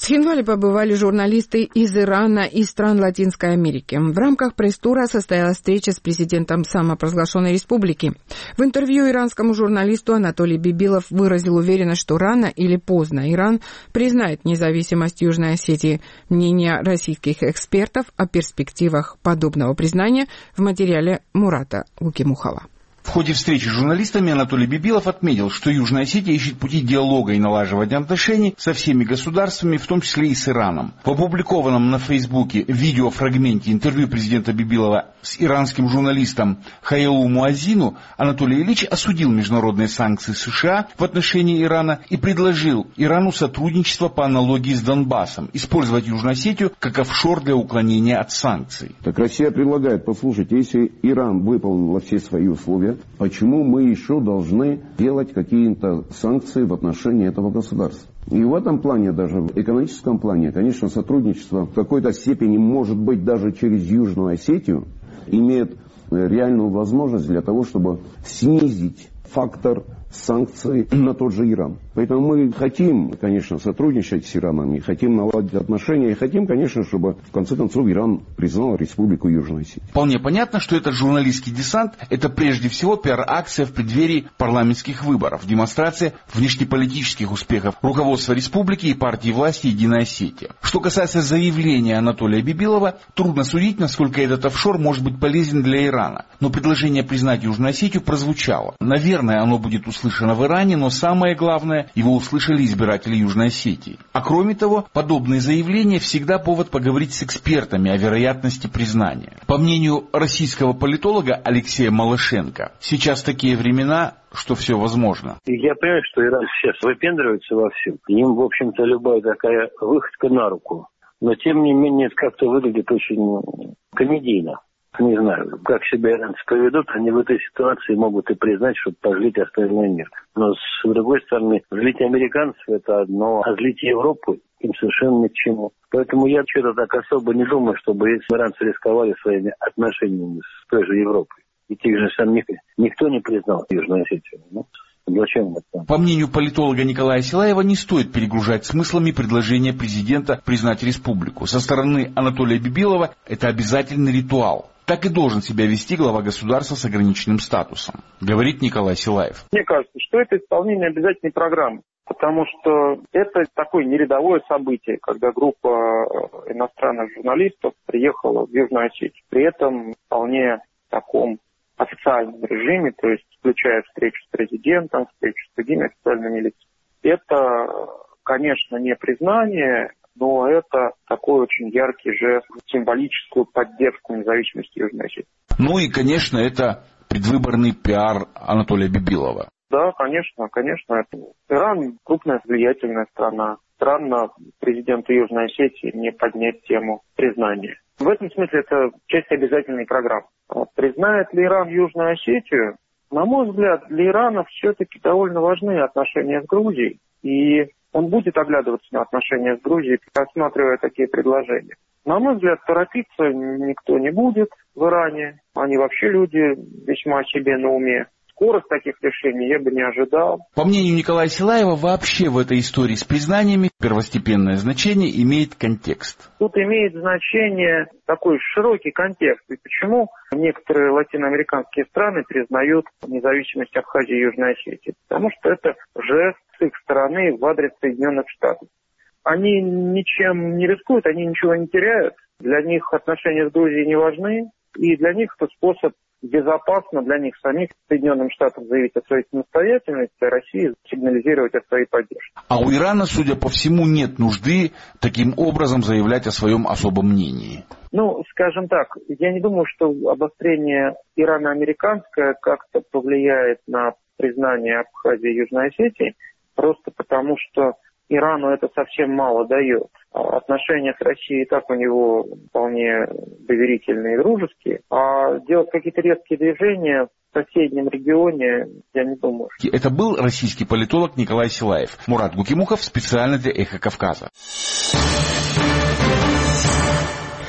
В Хинвале побывали журналисты из Ирана и стран Латинской Америки. В рамках пресс-тура состоялась встреча с президентом самопровозглашенной республики. В интервью иранскому журналисту Анатолий Бибилов выразил уверенность, что рано или поздно Иран признает независимость Южной Осетии. Мнение российских экспертов о перспективах подобного признания в материале Мурата Лукимухова. В ходе встречи с журналистами Анатолий Бибилов отметил, что Южная Осетия ищет пути диалога и налаживания отношений со всеми государствами, в том числе и с Ираном. В опубликованном на Фейсбуке видеофрагменте интервью президента Бибилова с иранским журналистом Хаилу Муазину Анатолий Ильич осудил международные санкции США в отношении Ирана и предложил Ирану сотрудничество по аналогии с Донбассом, использовать Южную Осетию как офшор для уклонения от санкций. Так Россия предлагает, послушайте, если Иран выполнил все свои условия, почему мы еще должны делать какие-то санкции в отношении этого государства? И в этом плане, даже в экономическом плане, конечно, сотрудничество в какой-то степени, может быть, даже через Южную Осетию, имеет реальную возможность для того, чтобы снизить фактор санкций на тот же Иран. Поэтому мы хотим, конечно, сотрудничать с Ираном, и хотим наладить отношения, и хотим, конечно, чтобы, в конце концов, Иран признал Республику Южная Осетия. Вполне понятно, что этот журналистский десант – это прежде всего пиар-акция в преддверии парламентских выборов, демонстрация внешнеполитических успехов руководства республики и партии власти «Единая Осетия». Что касается заявления Анатолия Бибилова, трудно судить, насколько этот офшор может быть полезен для Ирана. Но предложение признать Южную Осетию прозвучало. Наверное, оно будет услышано услышано в Иране, но самое главное, его услышали избиратели Южной Осетии. А кроме того, подобные заявления всегда повод поговорить с экспертами о вероятности признания. По мнению российского политолога Алексея Малышенко, сейчас такие времена, что все возможно. Я понимаю, что Иран сейчас выпендривается во всем. Им, в общем-то, любая такая выходка на руку. Но, тем не менее, это как-то выглядит очень комедийно. Не знаю, как себя иранцы поведут, они в этой ситуации могут и признать, чтобы пожлить остальной мир. Но, с другой стороны, злить американцев – это одно, а злить Европу им совершенно ни к чему. Поэтому я что-то так особо не думаю, чтобы иранцы рисковали своими отношениями с той же Европой. Ведь их же сам никто не признал Южную Осетию. Ну, зачем это? По мнению политолога Николая Силаева, не стоит перегружать смыслами предложения президента признать республику. Со стороны Анатолия Бибилова это обязательный ритуал. Так и должен себя вести глава государства с ограниченным статусом, говорит Николай Силаев. Мне кажется, что это исполнение обязательной программы, потому что это такое нерядовое событие, когда группа иностранных журналистов приехала в Южную Осетию. При этом вполне в таком официальном режиме, то есть включая встречу с президентом, встречу с другими официальными лицами. Это, конечно, не признание, но это такой очень яркий жест, символическую поддержку независимости Южной Осетии. Ну и, конечно, это предвыборный пиар Анатолия Бибилова. Да, конечно, конечно. Иран крупная, влиятельная страна. Странно президенту Южной Осетии не поднять тему признания. В этом смысле это часть обязательной программы. Признает ли Иран Южную Осетию? На мой взгляд, для Ирана все-таки довольно важны отношения с Грузией. И он будет оглядываться на отношения с Грузией, рассматривая такие предложения. На мой взгляд, торопиться никто не будет в Иране. Они вообще люди весьма себе на уме. Скорость таких решений я бы не ожидал. По мнению Николая Силаева, вообще в этой истории с признаниями первостепенное значение имеет контекст. Тут имеет значение такой широкий контекст. И почему некоторые латиноамериканские страны признают независимость Абхазии и Южной Осетии? Потому что это жест с их стороны в адрес Соединенных Штатов. Они ничем не рискуют, они ничего не теряют. Для них отношения с Грузией не важны. И для них это способ безопасно для них самих Соединенным Штатам заявить о своей самостоятельности, а России сигнализировать о своей поддержке. А у Ирана, судя по всему, нет нужды таким образом заявлять о своем особом мнении. Ну, скажем так, я не думаю, что обострение ирано-американское как-то повлияет на признание Абхазии и Южной Осетии, просто потому что Ирану это совсем мало дает. Отношения с Россией и так у него вполне доверительные и дружеские. А делать какие-то резкие движения в соседнем регионе, я не думаю. Это был российский политолог Николай Силаев. Мурат Гукимухов специально для «Эхо Кавказа».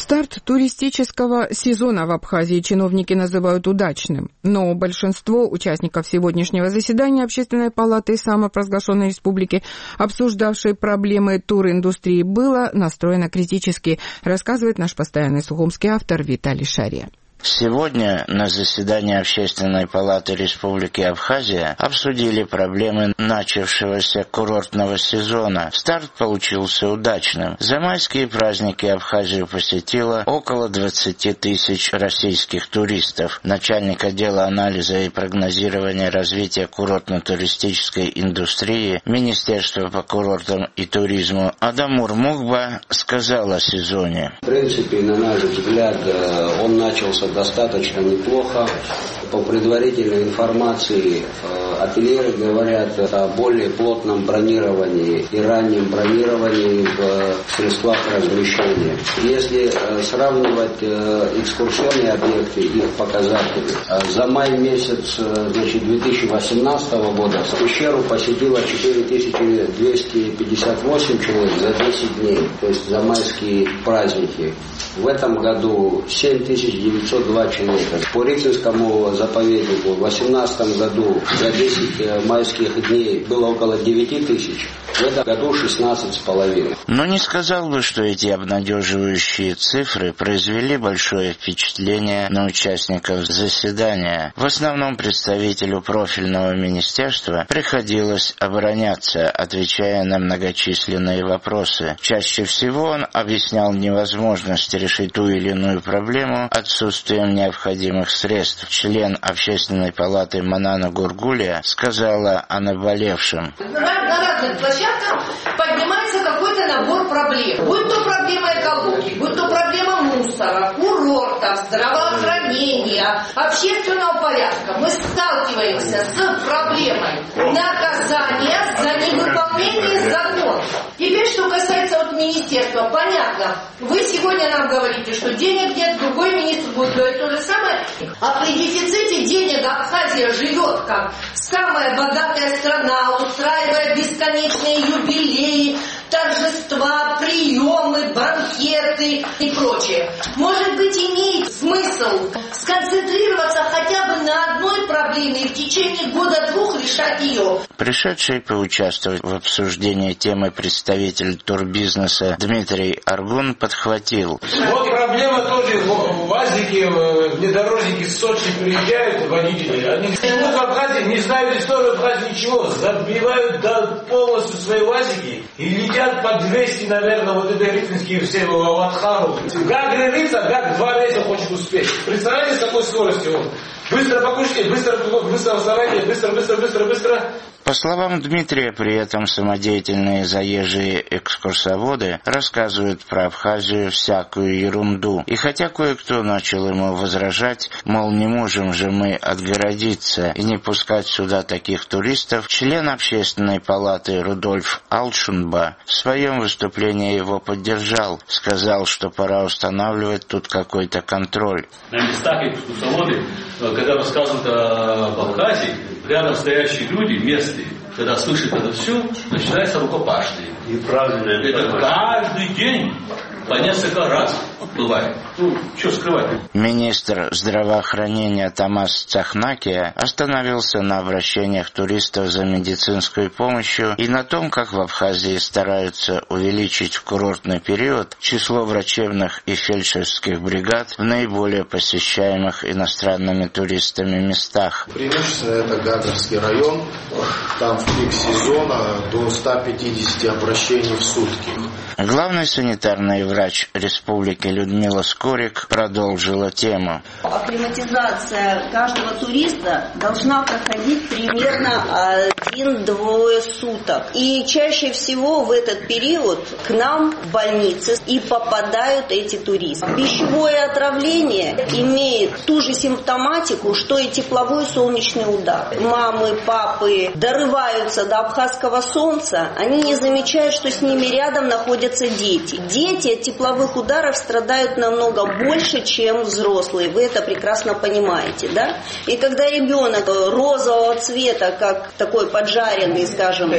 Старт туристического сезона в Абхазии чиновники называют удачным, но большинство участников сегодняшнего заседания Общественной палаты самопровозглашенной республики, обсуждавшей проблемы туриндустрии, было настроено критически, рассказывает наш постоянный сухумский автор Виталий Шария. Сегодня на заседании Общественной палаты Республики Абхазия обсудили проблемы начавшегося курортного сезона. Старт получился удачным. За майские праздники Абхазию посетило около двадцати тысяч российских туристов. Начальник отдела анализа и прогнозирования развития курортно-туристической индустрии Министерства по курортам и туризму Адамур Мукба сказал о сезоне. В принципе, на наш взгляд, он начался достаточно неплохо. По предварительной информации ательеры говорят о более плотном бронировании и раннем бронировании в средствах размещения. Если сравнивать экскурсионные объекты, их показатели, за май месяц значит, две тысячи восемнадцатого года пещеру посетило четыре тысячи двести пятьдесят восемь человек за десять дней, то есть за майские праздники. В этом году семь тысяч девятьсот два человека. По Рицинскому заповеднику в две тысячи восемнадцатом году за десять майских дней было около девяти тысяч. В этом году шестнадцать с половиной. Но не сказал бы, что эти обнадеживающие цифры произвели большое впечатление на участников заседания. В основном представителю профильного министерства приходилось обороняться, отвечая на многочисленные вопросы. Чаще всего он объяснял невозможность решить ту или иную проблему отсутствием необходимых средств. Член Общественной палаты Манана Гургулия сказала о наболевшем. На разных площадках поднимается какой-то набор проблем. Будь то проблема экологии, будь то проблема мусора, курортов, здравоохранения, общественного порядка. Мы сталкиваемся с проблемой наказания за невыполнение закона. Теперь, что касается вот министерства, понятно, вы сегодня нам говорите, что денег нет, другой министр будет говорить то же самое. А при дефиците денег Абхазия живет как самая богатая страна, устраивая бесконечные юбилеи, торжества, приемы, банкеты и прочее. Может быть, имеет смысл сконцентрироваться хотя бы на одной проблеме и в течение года-двух решать ее. Пришедший поучаствовать в обсуждении темы представитель турбизнеса Дмитрий Аргун подхватил. Вот проблема тоже. ВАЗики, внедорожники с Сочи приезжают, водители. Они живут в Абхазии, не знают историю Абхазии, ничего. Забивают до полностью свои ВАЗики и летят по двести, наверное, вот это ритмские все в Аватхару. Как граница, как два рейса хочет успеть. Представляете, с какой скоростью он? Быстро покушайте, быстро, быстро вставайте, быстро, быстро, быстро, быстро. По словам Дмитрия, при этом самодеятельные заезжие экскурсоводы рассказывают про Абхазию всякую ерунду. И хотя кое-кто начал ему возражать, мол, не можем же мы отгородиться и не пускать сюда таких туристов, член Общественной палаты Рудольф Алшунба в своем выступлении его поддержал, сказал, что пора устанавливать тут какой-то контроль. На местах экскурсоводы, когда рассказывают об Абхазии, рядом стоящие люди, местные, когда слышат это все, начинается рукопашные. И правильно. Это каждый день по несколько раз бывает. Ну, что скрывать? Министр здравоохранения Тамас Цахнакия остановился на обращениях туристов за медицинской помощью и на том, как в Абхазии стараются увеличить в курортный период число врачебных и фельдшерских бригад в наиболее посещаемых иностранными туристами местах. Преимущественно это Гаджирский район. Там в пик сезона до ста пятидесяти обращений в сутки. Главный санитарный врач республики Людмила Скорик продолжила тему. Акклиматизация каждого туриста должна проходить примерно один-двое суток. И чаще всего в этот период к нам в больницы и попадают эти туристы. Пищевое отравление имеет ту же симптоматику, что и тепловой солнечный удар. Мамы, папы дорываются до абхазского солнца, они не замечают, что с ними рядом находятся дети. Дети от тепловых ударов страдают намного больше, чем взрослые. Вы это прекрасно понимаете, да? И когда ребенок розового цвета, как такой поджаренный, скажем,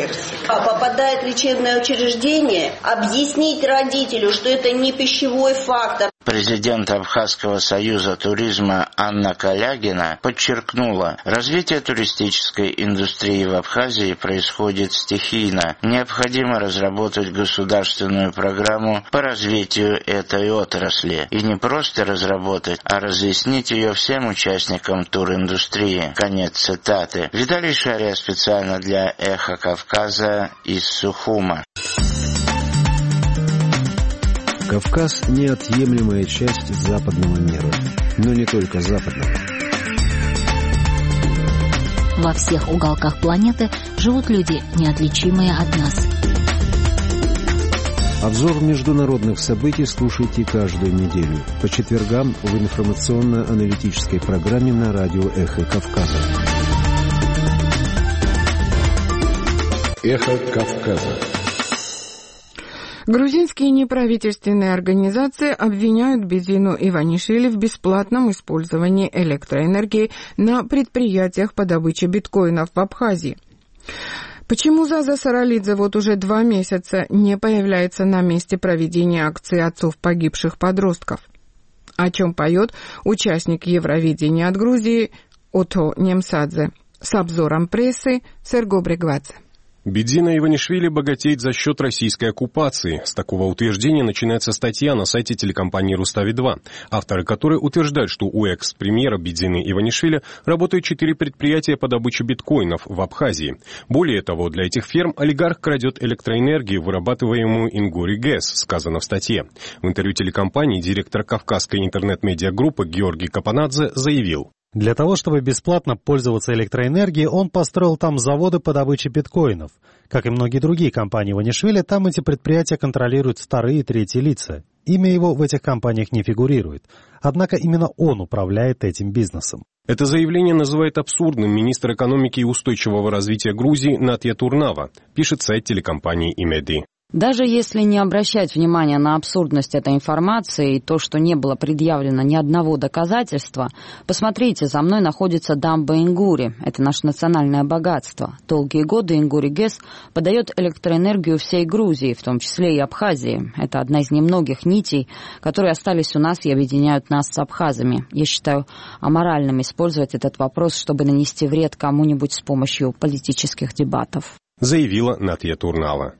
попадает в лечебное учреждение, объяснить родителю, что это не пищевой фактор. Президент Абхазского союза туризма Анна Калягина подчеркнула, развитие туристической индустрии в Абхазии происходит стихийно. Необходимо разработать государственную программу по развитию этой отрасли. И не просто разработать, а разъяснить ее всем участникам туриндустрии. Конец цитаты. Виталий Шария специально для «Эхо Кавказа» из Сухума. Кавказ – неотъемлемая часть западного мира, но не только западного. Во всех уголках планеты живут люди, неотличимые от нас. Обзор международных событий слушайте каждую неделю по четвергам в информационно-аналитической программе на радио «Эхо Кавказа». «Эхо Кавказа». Грузинские неправительственные организации обвиняют Бедзину Иванишвили в бесплатном использовании электроэнергии на предприятиях по добыче биткоинов в Абхазии. Почему Заза Саралидзе вот уже два месяца не появляется на месте проведения акции отцов погибших подростков? О чем поет участник Евровидения от Грузии Ото Немсадзе. С обзором прессы Серго Брегвадзе. Бедзина Иванишвили богатеет за счет российской оккупации. С такого утверждения начинается статья на сайте телекомпании «Рустави два», авторы которой утверждают, что у экс-премьера Бедзины Иванишвили работают четыре предприятия по добыче биткоинов в Абхазии. Более того, для этих фирм олигарх крадет электроэнергию, вырабатываемую Ингури ГЭС, сказано в статье. В интервью телекомпании директор Кавказской интернет-медиагруппы Георгий Капанадзе заявил: Для того, чтобы бесплатно пользоваться электроэнергией, он построил там заводы по добыче биткоинов. Как и многие другие компании Иванишвили, там эти предприятия контролируют вторые и третьи лица. Имя его в этих компаниях не фигурирует. Однако именно он управляет этим бизнесом. Это заявление называет абсурдным министр экономики и устойчивого развития Грузии Натья Турнава, пишет сайт телекомпании «Имеди». Даже если не обращать внимания на абсурдность этой информации и то, что не было предъявлено ни одного доказательства, посмотрите, за мной находится дамба Ингури. Это наше национальное богатство. Долгие годы Ингури ГЭС подает электроэнергию всей Грузии, в том числе и Абхазии. Это одна из немногих нитей, которые остались у нас и объединяют нас с абхазами. Я считаю аморальным использовать этот вопрос, чтобы нанести вред кому-нибудь с помощью политических дебатов. Заявила Натья Турнава.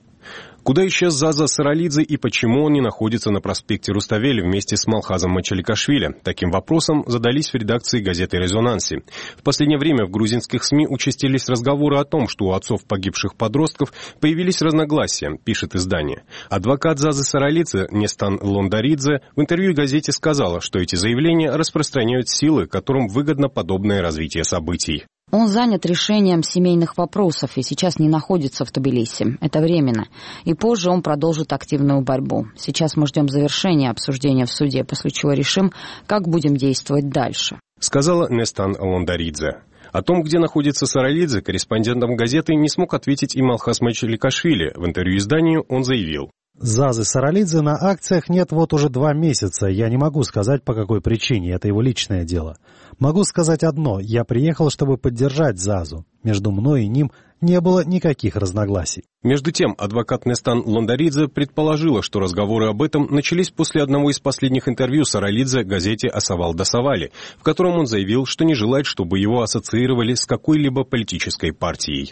Куда исчез Заза Саралидзе и почему он не находится на проспекте Руставели вместе с Малхазом Мачаликашвили? Таким вопросом задались в редакции газеты «Резонанси». В последнее время в грузинских СМИ участились разговоры о том, что у отцов погибших подростков появились разногласия, пишет издание. Адвокат Зазы Саралидзе Нестан Лондаридзе в интервью газете сказала, что эти заявления распространяют силы, которым выгодно подобное развитие событий. Он занят решением семейных вопросов и сейчас не находится в Тбилиси. Это временно. И позже он продолжит активную борьбу. Сейчас мы ждем завершения обсуждения в суде, после чего решим, как будем действовать дальше. Сказала Нестан Лондаридзе. О том, где находится Саралидзе, корреспондентам газеты не смог ответить и Малхаз Мачаликашвили. В интервью изданию он заявил: Зазы Саралидзе на акциях нет вот уже два месяца. Я не могу сказать, по какой причине. Это его личное дело. Могу сказать одно. Я приехал, чтобы поддержать Зазу. Между мной и ним не было никаких разногласий. Между тем, адвокат Нестан Лондаридзе предположила, что разговоры об этом начались после одного из последних интервью Саралидзе газете «Асавал Дасавали», в котором он заявил, что не желает, чтобы его ассоциировали с какой-либо политической партией.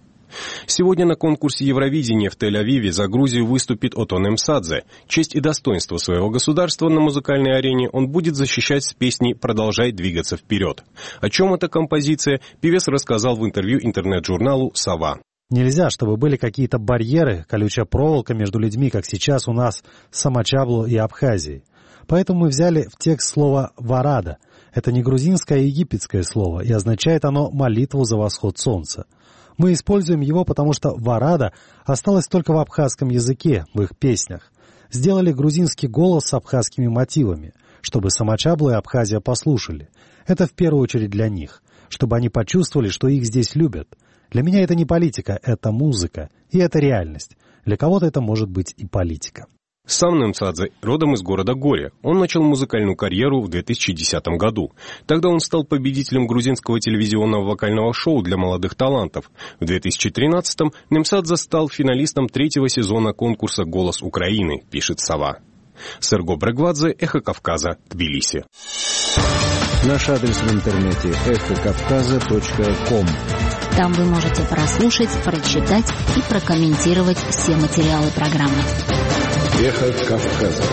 Сегодня на конкурсе Евровидения в Тель-Авиве за Грузию выступит Ото Немсадзе. Честь и достоинство своего государства на музыкальной арене он будет защищать с песней «Продолжай двигаться вперед». О чем эта композиция, певец рассказал в интервью интернет-журналу «Сова». Нельзя, чтобы были какие-то барьеры, колючая проволока между людьми, как сейчас у нас с Самачаблу и Абхазией. Поэтому мы взяли в текст слово «варада». Это не грузинское, а египетское слово, и означает оно «молитву за восход солнца». Мы используем его, потому что «варада» осталось только в абхазском языке, в их песнях. Сделали грузинский голос с абхазскими мотивами, чтобы Самачаблу и Абхазия послушали. Это в первую очередь для них, чтобы они почувствовали, что их здесь любят. Для меня это не политика, это музыка, и это реальность. Для кого-то это может быть и политика. Сам Немсадзе родом из города Горе. Он начал музыкальную карьеру в две тысячи десятом году. Тогда он стал победителем грузинского телевизионного вокального шоу для молодых талантов. В две тысячи тринадцатом Немсадзе стал финалистом третьего сезона конкурса «Голос Украины», пишет «Сова». Серго Брегвадзе, Эхо Кавказа, Тбилиси. Наш адрес в интернете эхо кавказа точка ком. Там вы можете прослушать, прочитать и прокомментировать все материалы программы. Эхо Кавказа.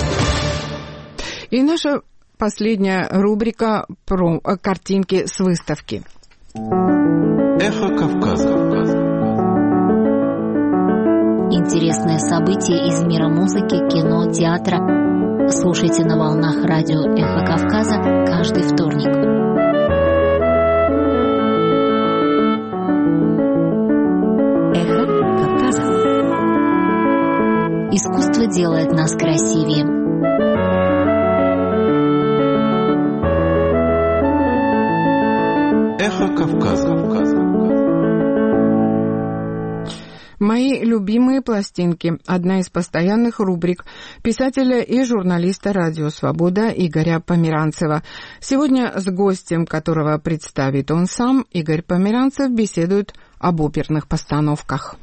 И наша последняя рубрика про картинки с выставки. Эхо Кавказа. Интересные события из мира музыки, кино, театра. Слушайте на волнах радио Эхо Кавказа каждый вторник. Эхо Кавказа. Искусство делает нас красивее. Эхо Кавказа. Мои любимые пластинки. Одна из постоянных рубрик писателя и журналиста «Радио Свобода» Игоря Померанцева. Сегодня с гостем, которого представит он сам, Игорь Померанцев беседует об оперных постановках.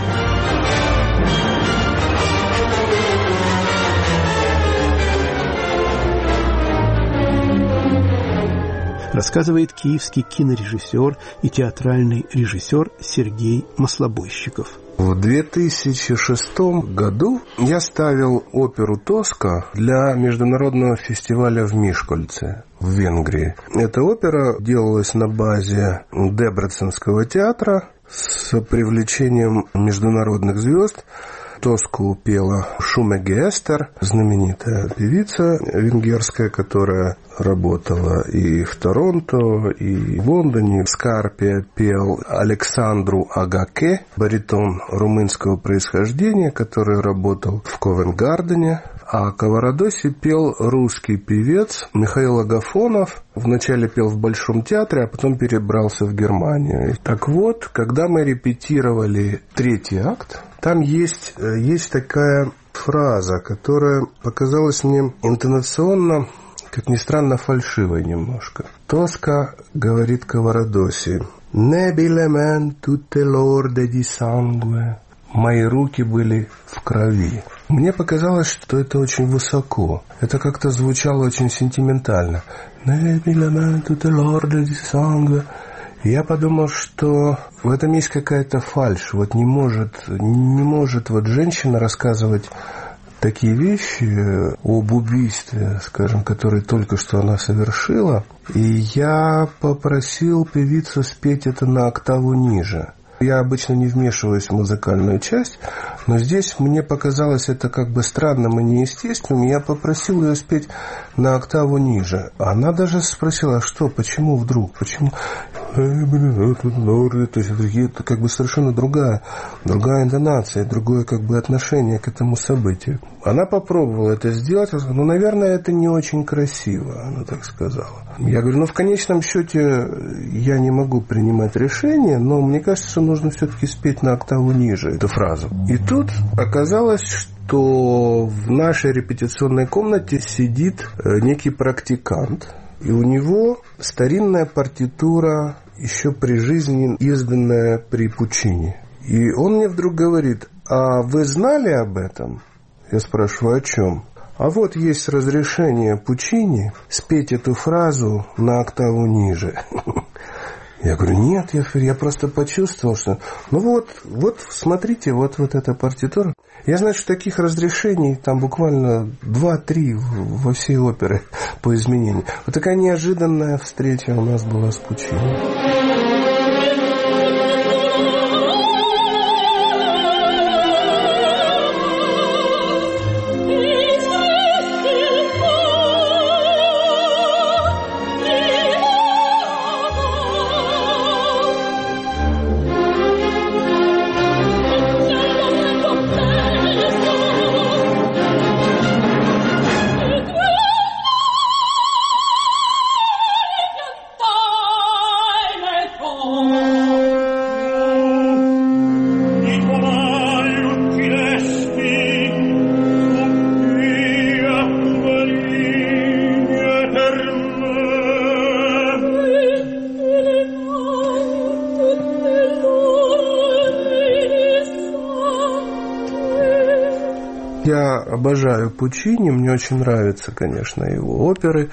Рассказывает киевский кинорежиссер и театральный режиссер Сергей Маслобойщиков. В две тысячи шестом году я ставил оперу «Тоска» для международного фестиваля в Мишкольце в Венгрии. Эта опера делалась на базе Дебреценского театра с привлечением международных звезд. «Тоску» пела Шумеге Эстер, знаменитая певица венгерская, которая работала и в Торонто, и в Лондоне. В «Скарпе» пел Александру Агаке, баритон румынского происхождения, который работал в Ковент-Гардене. А Каварадосе пел русский певец Михаил Агафонов. Вначале пел в Большом театре, а потом перебрался в Германию. Так вот, когда мы репетировали третий акт, там есть, есть такая фраза, которая показалась мне интонационно, как ни странно, фальшивой немножко. Тоска говорит Каварадосе: «Nebile men tutte lorde di sangue». Мои руки были в крови. Мне показалось, что это очень высоко. Это как-то звучало очень сентиментально. «Nebile men tutte lorde di sangue». Я подумал, что в этом есть какая-то фальшь. Вот не может, не может вот женщина рассказывать такие вещи об убийстве, скажем, которое только что она совершила. И я попросил певицу спеть это на октаву ниже. Я обычно не вмешиваюсь в музыкальную часть, но здесь мне показалось это как бы странным и неестественным. Я попросил ее спеть на октаву ниже. Она даже спросила: что, почему вдруг, почему? То есть это как бы совершенно другая, другая интонация, другое как бы отношение к этому событию. Она попробовала это сделать, но, наверное, это не очень красиво, она так сказала. Я говорю, ну, в конечном счете я не могу принимать решение, но мне кажется, что нужно все-таки спеть на октаву ниже эту фразу. И тут оказалось, что в нашей репетиционной комнате сидит некий практикант, и у него старинная партитура, еще при жизни изданная при Пуччини. И он мне вдруг говорит: а вы знали об этом? Я спрашиваю, о чем? А вот есть разрешение Пуччини спеть эту фразу на октаву ниже. Я говорю, нет, я, я просто почувствовал, что... Ну вот, вот, смотрите, вот, вот эта партитура. Я знаю, что таких разрешений там буквально два-три во всей опере по изменению. Вот такая неожиданная встреча у нас была с Пуччини. Я обожаю Пучини, мне очень нравятся, конечно, его оперы,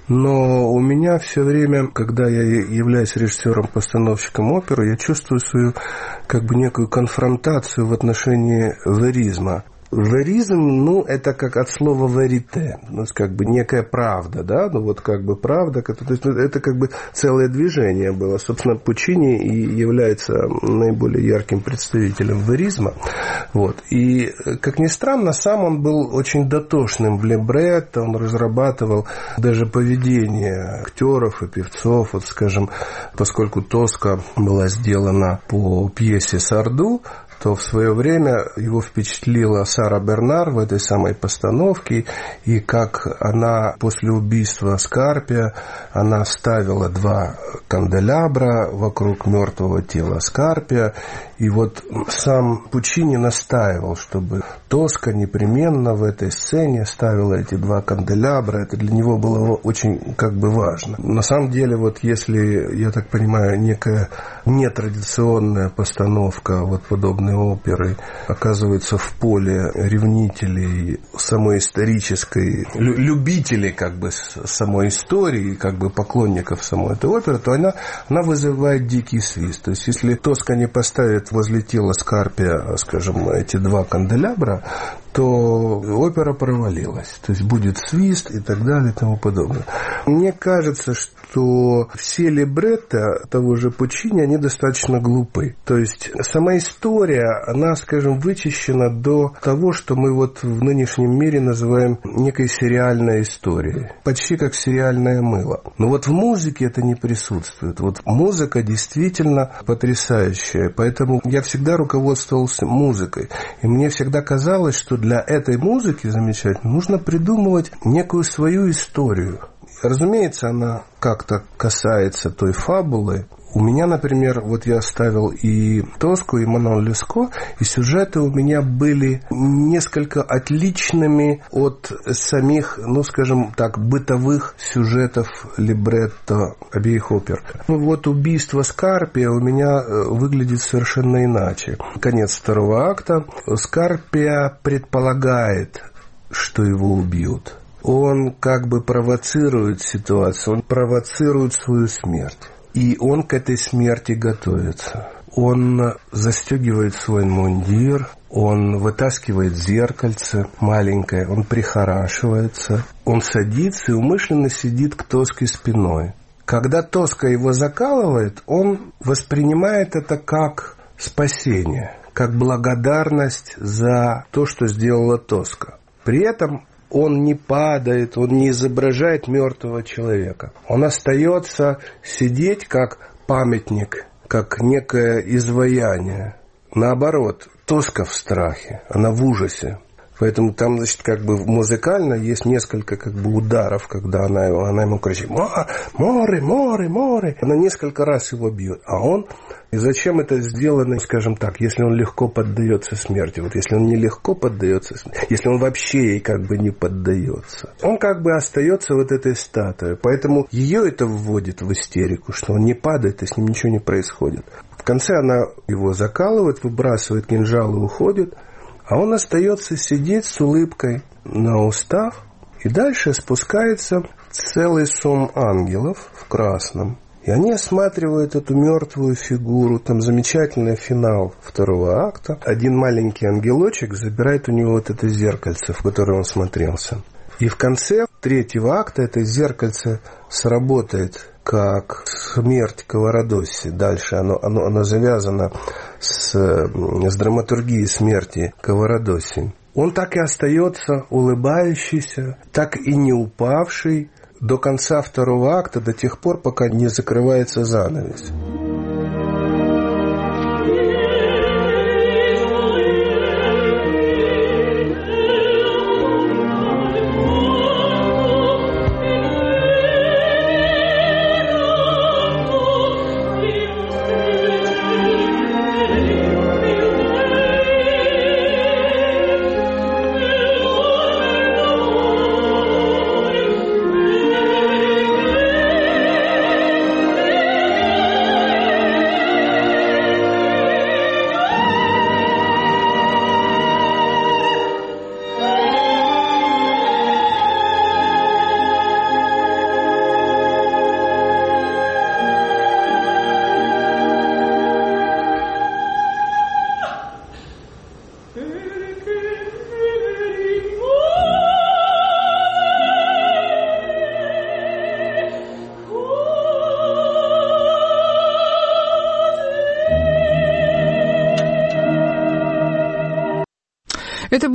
но у меня все время, когда я являюсь режиссером-постановщиком оперы, я чувствую свою как бы некую конфронтацию в отношении веризма. Веризм, ну, это как от слова верите, ну, как бы некая правда, да, ну, вот как бы правда, то есть это как бы целое движение было. Собственно, Пучини и является наиболее ярким представителем веризма, вот. И, как ни странно, сам он был очень дотошным в либретто, он разрабатывал даже поведение актеров и певцов, вот, скажем, поскольку Тоска была сделана по пьесе Сарду, то в свое время его впечатлила Сара Бернар в этой самой постановке, и как она после убийства Скарпия, она ставила два канделябра вокруг мертвого тела Скарпия, и вот сам Пучини настаивал, чтобы Тоска непременно в этой сцене ставила эти два канделябра, это для него было очень как бы важно. На самом деле, вот если, я так понимаю, некая нетрадиционная постановка вот подобной оперы оказывается в поле ревнителей самой исторической, любителей как бы самой истории, как бы поклонников самой этой оперы, то она, она вызывает дикий свист. То есть если Тоска не поставит возле тела Скарпия, скажем, эти два канделябра, то опера провалилась. То есть будет свист и так далее и тому подобное. Мне кажется, что все либретто того же Пучини, они достаточно глупы. То есть сама история, она, скажем, вычищена до того, что мы вот в нынешнем мире называем некой сериальной историей. Почти как сериальное мыло. Но вот в музыке это не присутствует. Вот музыка действительно потрясающая. Поэтому я всегда руководствовался музыкой. И мне всегда казалось, что для этой музыки замечательно нужно придумывать некую свою историю. Разумеется, она как-то касается той фабулы. У меня, например, вот я ставил и Тоску, и Манон Леско, и сюжеты у меня были несколько отличными от самих, ну, скажем так, бытовых сюжетов либретто обеих опер. Вот убийство Скарпия у меня выглядит совершенно иначе. Конец второго акта. Скарпия предполагает, что его убьют. Он как бы провоцирует ситуацию, он провоцирует свою смерть. И он к этой смерти готовится. Он застегивает свой мундир, он вытаскивает зеркальце маленькое, он прихорашивается, он садится и умышленно сидит к Тоске спиной. Когда Тоска его закалывает, он воспринимает это как спасение, как благодарность за то, что сделала Тоска. При этом он не падает, он не изображает мертвого человека. Он остается сидеть как памятник, как некое изваяние. Наоборот, Тоска в страхе, она в ужасе. Поэтому там, значит, как бы музыкально есть несколько как бы ударов, когда она, она ему кричит «Море, море, море!» Она несколько раз его бьет, а он... И зачем это сделано, скажем так, если он легко поддается смерти? Вот если он не легко поддается смерти, если он вообще ей как бы не поддается, он как бы остается вот этой статуей. Поэтому ее это вводит в истерику, что он не падает, и с ним ничего не происходит. В конце она его закалывает, выбрасывает кинжал и уходит, а он остается сидеть с улыбкой на устах, и дальше спускается целый сом ангелов в красном. И они осматривают эту мертвую фигуру. Там замечательный финал второго акта. Один маленький ангелочек забирает у него вот это зеркальце, в которое он смотрелся. И в конце третьего акта это зеркальце сработает как смерть Каварадосси. Дальше оно, оно, оно завязано с, с драматургией смерти Каварадосси. Он так и остается улыбающийся, так и не упавший до конца второго акта, до тех пор, пока не закрывается занавес.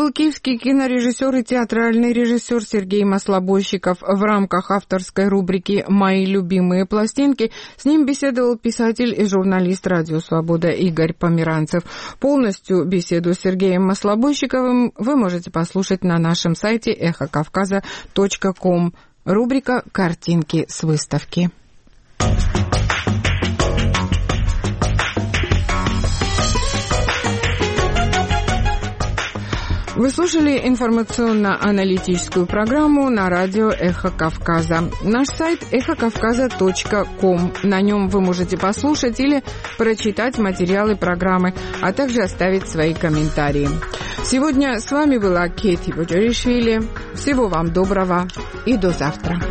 был киевский кинорежиссер и театральный режиссер Сергей Маслобойщиков. В рамках авторской рубрики «Мои любимые пластинки» с ним беседовал писатель и журналист «Радио Свобода» Игорь Померанцев. Полностью беседу с Сергеем Маслобойщиковым вы можете послушать на нашем сайте эхо кавказа точка ком. Рубрика «Картинки с выставки». Вы слушали информационно-аналитическую программу на радио «Эхо Кавказа». Наш сайт эхо кавказа точка ком. На нем вы можете послушать или прочитать материалы программы, а также оставить свои комментарии. Сегодня с вами была Кети Боджоришвили. Всего вам доброго и до завтра.